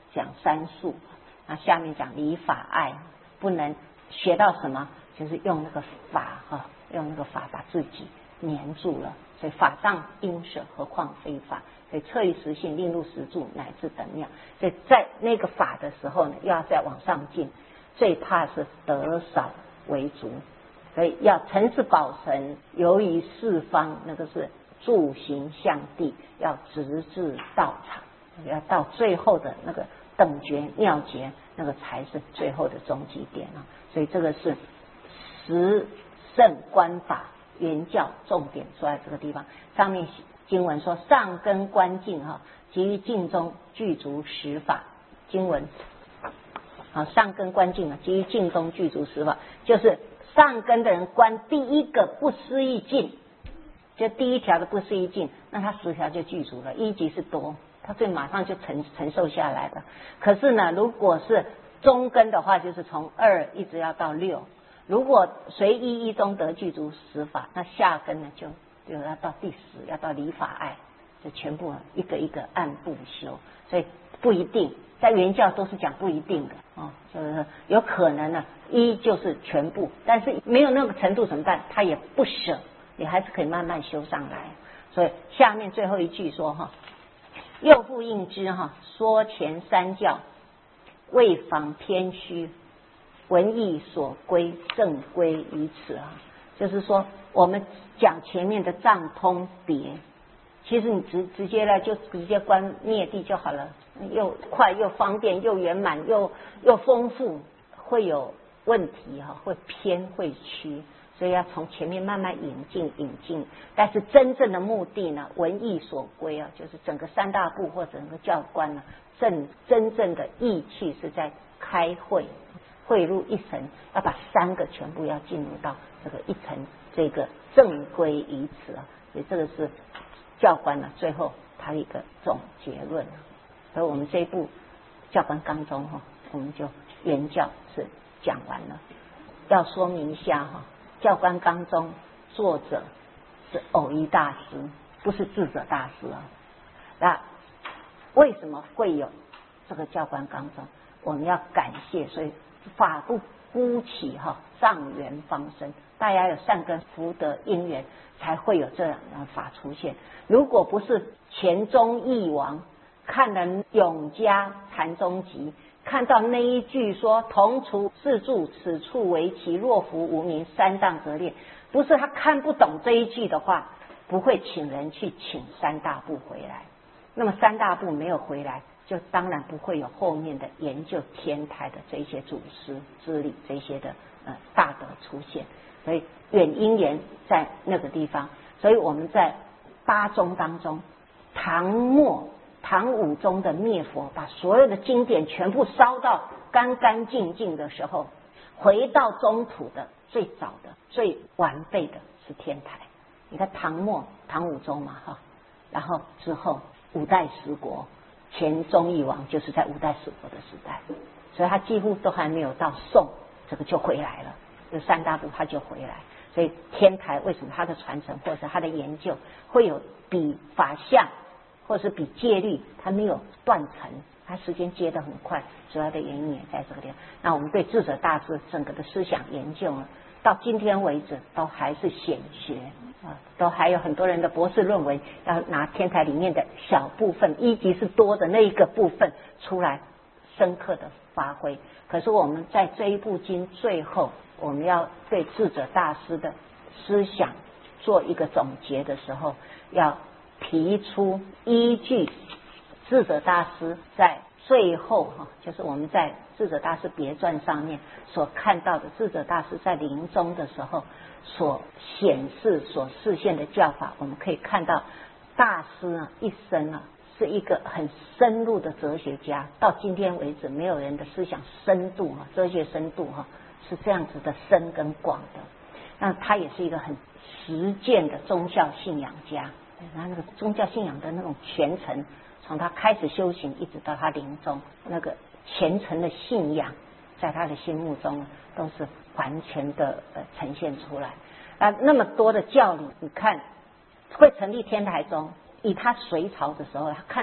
讲三术，那下面讲理法爱，不能学到什么，就是用那个法哈，用那个法把自己黏住了。所以法上应舍，何况非法？所以彻于实性，令入实住，乃至等妙。所以在那个法的时候呢，又要再往上进，最怕是得少为足。所以要成是宝神，由于四方，那个是住行向地，要直至道场，要到最后的那个等觉妙觉，那个才是最后的终极点啊。所以这个是十圣观法原教重点说在这个地方。上面经文说上根观境哈，即于境中具足十法。经文好，上根观境啊，即于境中具足十法，就是上根的人观第一个不思议境，就第一条的不思议境，那他十条就具足了。一级是多，他所以马上就承承受下来的。可是呢，如果是中根的话，就是从二一直要到六。如果随一一中得具足十法，那下根呢就就要到第十，要到理法爱，就全部一个一个按部修。所以不一定，在原教都是讲不一定的哦，就是有可能呢，一就是全部，但是没有那个程度怎么办？他也不舍，你还是可以慢慢修上来。所以下面最后一句说哈，又复应之哈，说前三教为防偏虚，文义所归正归于此啊。就是说我们讲前面的藏通别，其实你直直接呢就直接观灭地就好了，又快又方便又圆满又又丰富，会有问题哈，会偏会曲，所以要从前面慢慢引进引进。但是真正的目的呢，文义所归啊，就是整个三大部或整个教官呢，正真正的义气是在开会。汇入一层，要把三个全部要进入到这个一层，这个正归于此啊。所以这个是教官呢最后他一个总结论。所以我们这一部教官纲中哈，我们就原教是讲完了。要说明一下哈，教官纲中作者是偶一大师，不是智者大师啊。那为什么会有这个教官纲中？我们要感谢，所以法不孤起哈，上缘方生，大家有善根福德因缘，才会有这样的法出现。如果不是钱钟义王看了永嘉禅宗集，看到那一句说同处自住，此处为其若夫无名，三藏则裂，不是他看不懂这一句的话，不会请人去请三大部回来。那么三大部没有回来，就当然不会有后面的研究天台的这些祖师之理这些的呃大德出现。所以远因缘在那个地方，所以我们在八宗当中，唐末唐武宗的灭佛，把所有的经典全部烧到干干净净的时候，回到中土的最早的最完备的是天台。你看唐末唐武宗嘛哈，然后之后五代十国，钱钟义王就是在五代十国的时代，所以他几乎都还没有到宋，这个就回来了，就三大部他就回来。所以天台为什么他的传承或者他的研究会有比法相或者是比戒律他没有断层，他时间接得很快，主要的原因也在这个地方。那我们对智者大师整个的思想研究呢，到今天为止都还是显学啊，都还有很多人的博士论文要拿天台里面的小部分，一级是多的那一个部分出来深刻的发挥。可是我们在这一部经最后，我们要对智者大师的思想做一个总结的时候，要提出依据智者大师在最后哈，就是我们在智者大师别传上面所看到的智者大师在临终的时候所显示所示现的教法，我们可以看到大师啊一生啊是一个很深入的哲学家，到今天为止没有人的思想深度哈，哲学深度哈是这样子的深跟广的。那他也是一个很实践的宗教信仰家，他那个宗教信仰的那种虔诚，从他开始修行一直到他临终，那个虔诚的信仰在他的心目中都是完全的呃呈现出来啊。那么多的教理，你看会成立天台宗，以他隋朝的时候他看到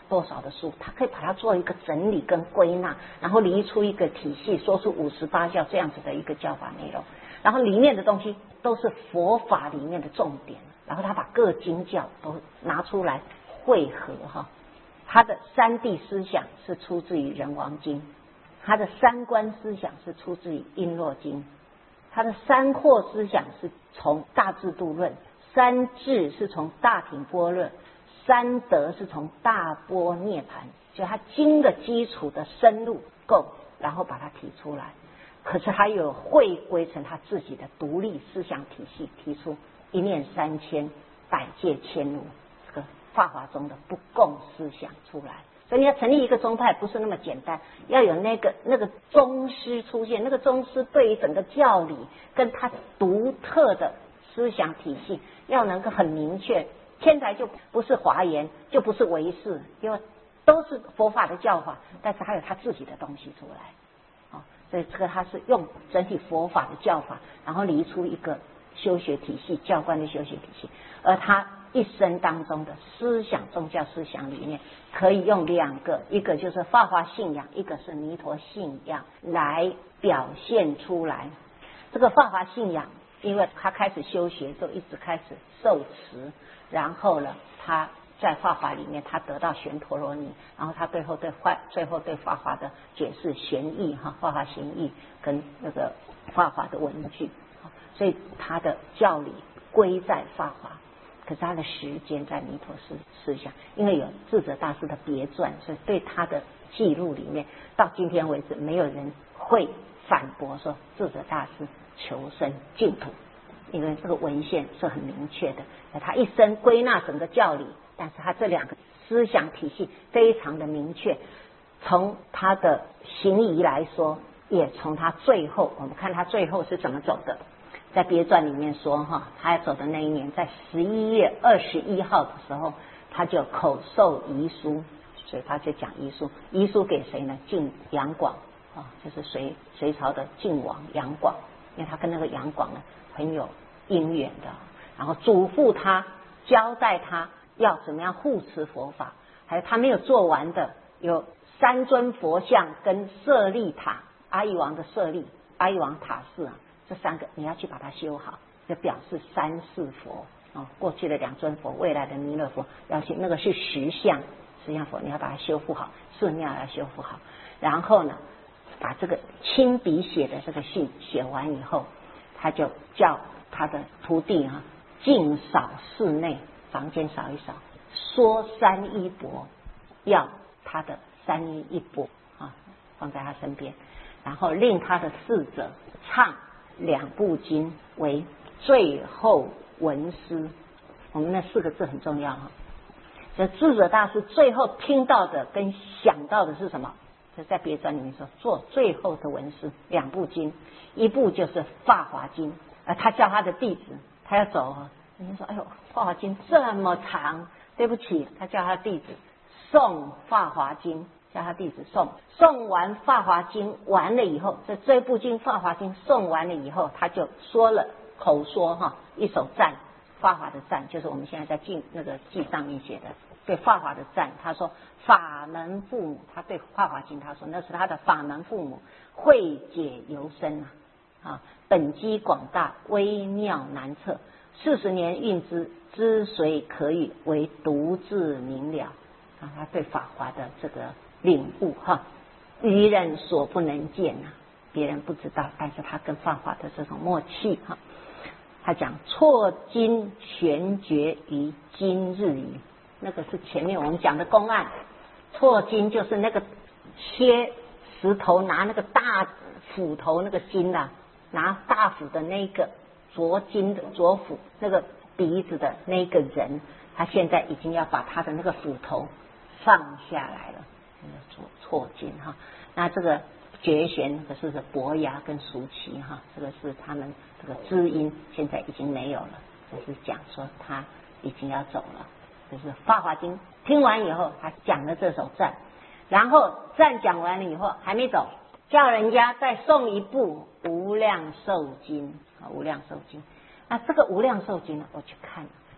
多少的书，他可以把它做一个整理跟归纳，然后理出一个体系，说出五十八教这样子的一个教法内容，然后里面的东西都是佛法里面的重点，然后他把各经教都拿出来汇合哈。他的三谛思想是出自于人王经，他的三观思想是出自于璎珞经，他的三惑思想是从大智度论，三智是从大品般若，三德是从大般涅盘，就他经的基础的深入够，然后把它提出来。可是他有汇归成他自己的独立思想体系，提出一念三千，百界千无，这个法华中的不共思想出来。所以你要成立一个宗派不是那么简单，要有那个那个宗师出现，那个宗师对于整个教理跟他独特的思想体系要能够很明确。天台就不是华严，就不是唯识，因为都是佛法的教法，但是还有他自己的东西出来，所以这个他是用整体佛法的教法，然后理出一个修学体系，教官的修学体系。而他一生当中的思想，宗教思想里面可以用两个，一个就是法华信仰，一个是弥陀信仰来表现出来。这个法华信仰，因为他开始修学就一直开始受持，然后呢他在法华里面他得到玄陀罗尼，然后他最后对法最后对法华的解释玄义哈，法华玄义跟那个法华的文句，所以他的教理归在法华，可是他的时间在弥陀思思想，因为有智者大师的别传，所以对他的记录里面到今天为止没有人会反驳说智者大师求生净土，因为这个文献是很明确的。他一生归纳整个教理，但是他这两个思想体系非常的明确，从他的行仪来说，也从他最后，我们看他最后是怎么走的。在别传里面说哈，他要走的那一年，在十一月二十一号的时候，他就口授遗书，所以他就讲遗书。遗书给谁呢？晋杨广啊，就是隋隋朝的晋王杨广，因为他跟那个杨广呢很有姻缘的，然后嘱咐他，交代他要怎么样护持佛法，还有他没有做完的有三尊佛像跟舍利塔，阿育王的舍利，阿育王塔寺啊。这三个你要去把它修好，就表示三世佛哦，过去的两尊佛，未来的弥勒佛要去，那个是实相，实相佛你要把它修复好，寺庙要修复好，然后呢，把这个亲笔写的这个信写完以后，他就叫他的徒弟啊，净扫室内，房间扫一扫，说三衣钵，要他的三衣一钵啊放在他身边，然后令他的侍者唱两部经为最后文思。我们那四个字很重要哈。这智者大师最后听到的跟想到的是什么？就在别传里面说，做最后的文思两部经，一部就是《法华经》，呃，他叫他的弟子，他要走啊，人家说，哎呦，《法华经》这么长，对不起，他叫他的弟子诵《法华经》。叫他弟子诵，诵完《法华经》完了以后，这这部经《法华经》诵完了以后，他就说了口说哈一首赞，法华的赞，就是我们现在在记那个记上面写的对法华的赞。他说法门父母，他对《法华经》他说那是他的法门父母，慧解尤深啊，啊，本机广大，微妙难测，四十年运之，知谁可以为独自明了啊？他对法华的这个领悟哈，愚人所不能见啊，别人不知道，但是他跟法华的这种默契哈。他讲错经玄觉于今日矣，那个是前面我们讲的公案。错经就是那个切石头拿那个大斧头那个筋啊，拿大斧的那个啄筋的啄斧那个鼻子的那个人，他现在已经要把他的那个斧头放下来了。错错经哈，那这个觉玄可是个伯牙跟叔齐哈，这个是他们这个知音现在已经没有了，就是讲说他已经要走了。就是《法华经》听完以后，他讲了这首赞，然后赞讲完了以后还没走，叫人家再诵一部《无量寿经》啊，《无量寿经》。那这个《无量寿经》呢，我去看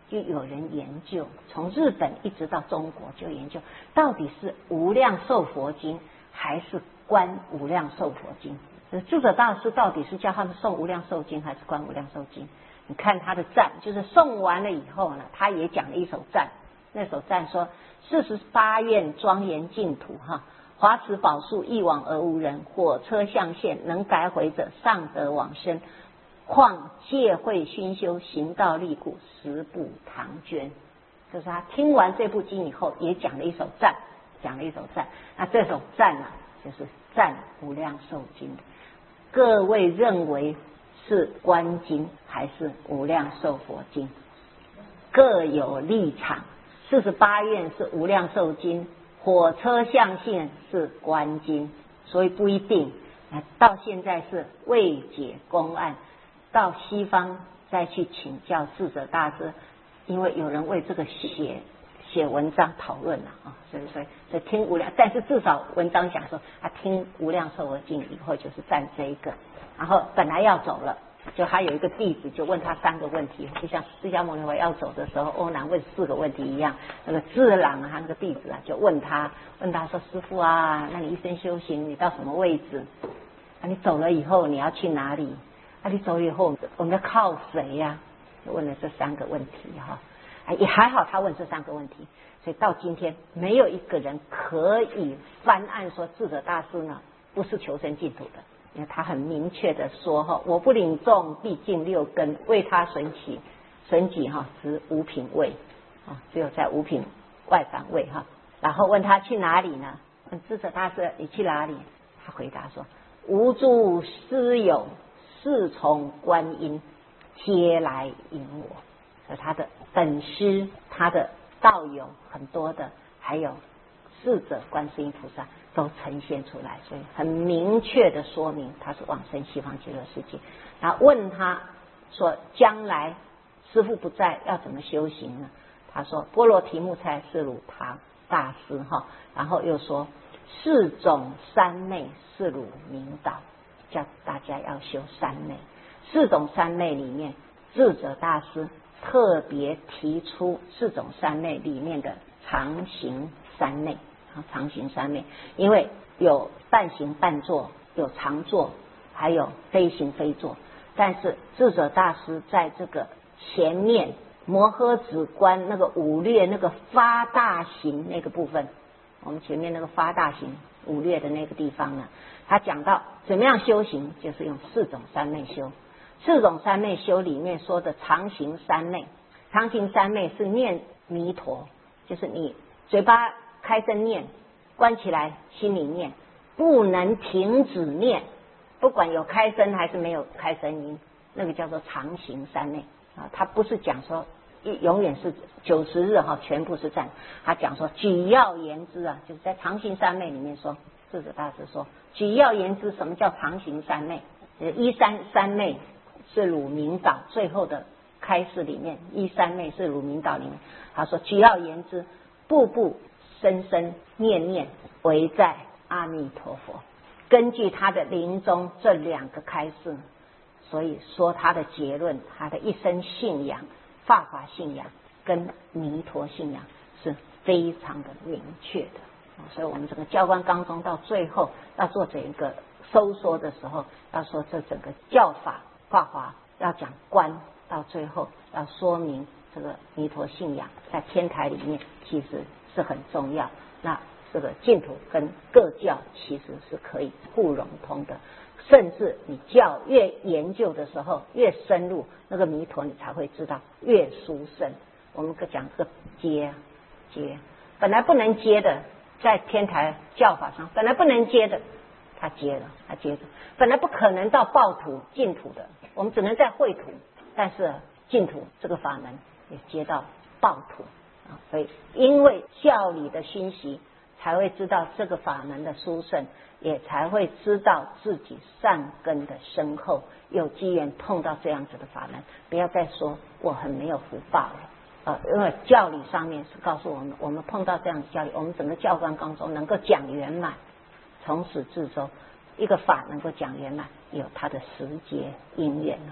就有人研究，从日本一直到中国就研究，到底是无量寿佛经还是观无量寿佛经。智者大师到底是叫他们诵无量寿经还是观无量寿经？你看他的赞，就是诵完了以后呢，他也讲了一首赞。那首赞说：四十八愿庄严净土哈，华慈宝树一往而无人，火车象现能改悔者尚得往生，况戒慧熏修行道力故，十部唐捐。就是他听完这部经以后，也讲了一首赞，讲了一首赞。那这首赞啊，就是赞无量寿经。各位认为是观经还是无量寿佛经？各有立场。四十八愿是无量寿经，火车象现是观经，所以不一定。到现在是未解公案，到西方再去请教智者大师，因为有人为这个写写文章讨论了啊，所以所以所以听无量，但是至少文章讲说他听无量寿佛经以后就是赞这一个，然后本来要走了。就他有一个弟子就问他三个问题，就像释迦牟尼佛要走的时候，欧南问四个问题一样。那个智朗啊，他那个弟子啊，就问他，问他说：“师父啊，那你一生修行，你到什么位置？啊，你走了以后你要去哪里？啊，你走了以后我们要靠谁呀、啊？”就问了这三个问题哈。啊，也还好他问这三个问题，所以到今天没有一个人可以翻案说智者大师呢不是求生净土的。因为他很明确的说哈，我不领众，必尽六根，为他损己，损己哈，执五品位啊，只有在五品外反位哈。然后问他去哪里呢？问智者大师，你去哪里？他回答说：无诸师友，侍从观音，皆来迎我。所以他的本师，他的道友很多的，还有侍者观世音菩萨。都呈现出来，所以很明确的说明他是往生西方极乐世界。然后问他说：将来师父不在，要怎么修行呢？他说：波罗提木才是鲁唐大师哈。然后又说：四种三昧是鲁明导，叫大家要修三昧。四种三昧里面，智者大师特别提出四种三昧里面的常行三昧。常行三昧，因为有半行半坐，有常坐，还有非行非坐。但是智者大师在这个前面摩诃止观那个五略那个发大行那个部分，我们前面那个发大行五略的那个地方呢，他讲到怎么样修行，就是用四种三昧修。四种三昧修里面说的常行三昧，常行三昧是念弥陀，就是你嘴巴开声念，关起来心里念，不能停止念，不管有开声还是没有开声音，那个叫做常行三昧啊。他不是讲说永远是九十日哈，全部是赞。他讲说举要言之啊，就是在常行三昧里面说，智者大师说举要言之，什么叫常行三昧？一三三昧是鲁明导最后的开示里面，一三昧是鲁明导里面，他说举要言之，步步生生念念唯在阿弥陀佛。根据他的临终这两个开示，所以说他的结论，他的一生信仰法华信仰跟弥陀信仰是非常的明确的。所以我们整个教官纲中到最后要做这一个收缩的时候，要说这整个教法法华要讲观，到最后要说明这个弥陀信仰在天台里面其实是很重要。那这个净土跟各教其实是可以互融通的，甚至你教越研究的时候越深入，那个弥陀你才会知道越殊胜。我们讲这个接接，本来不能接的，在天台教法上本来不能接的，他接了，他接着，本来不可能到报土净土的，我们只能在秽土，但是净土这个法门也接到报土啊。所以因为教理的熏习，才会知道这个法门的殊胜，也才会知道自己善根的深厚，有机缘碰到这样子的法门，不要再说我很没有福报了。呃，因为教理上面是告诉我们，我们碰到这样的教理，我们整个教官纲中能够讲圆满，从始至终一个法能够讲圆满，有它的时节因缘啊。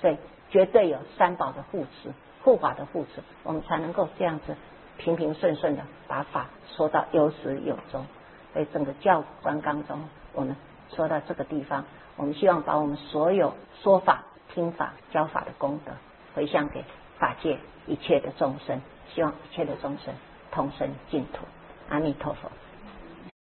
所以绝对有三宝的护持，护法的护持，我们才能够这样子平平顺顺的把法说到有始有终。所以整个教观纲中，我们说到这个地方，我们希望把我们所有说法、听法、教法的功德回向给法界一切的众生，希望一切的众生同生净土。阿弥陀佛。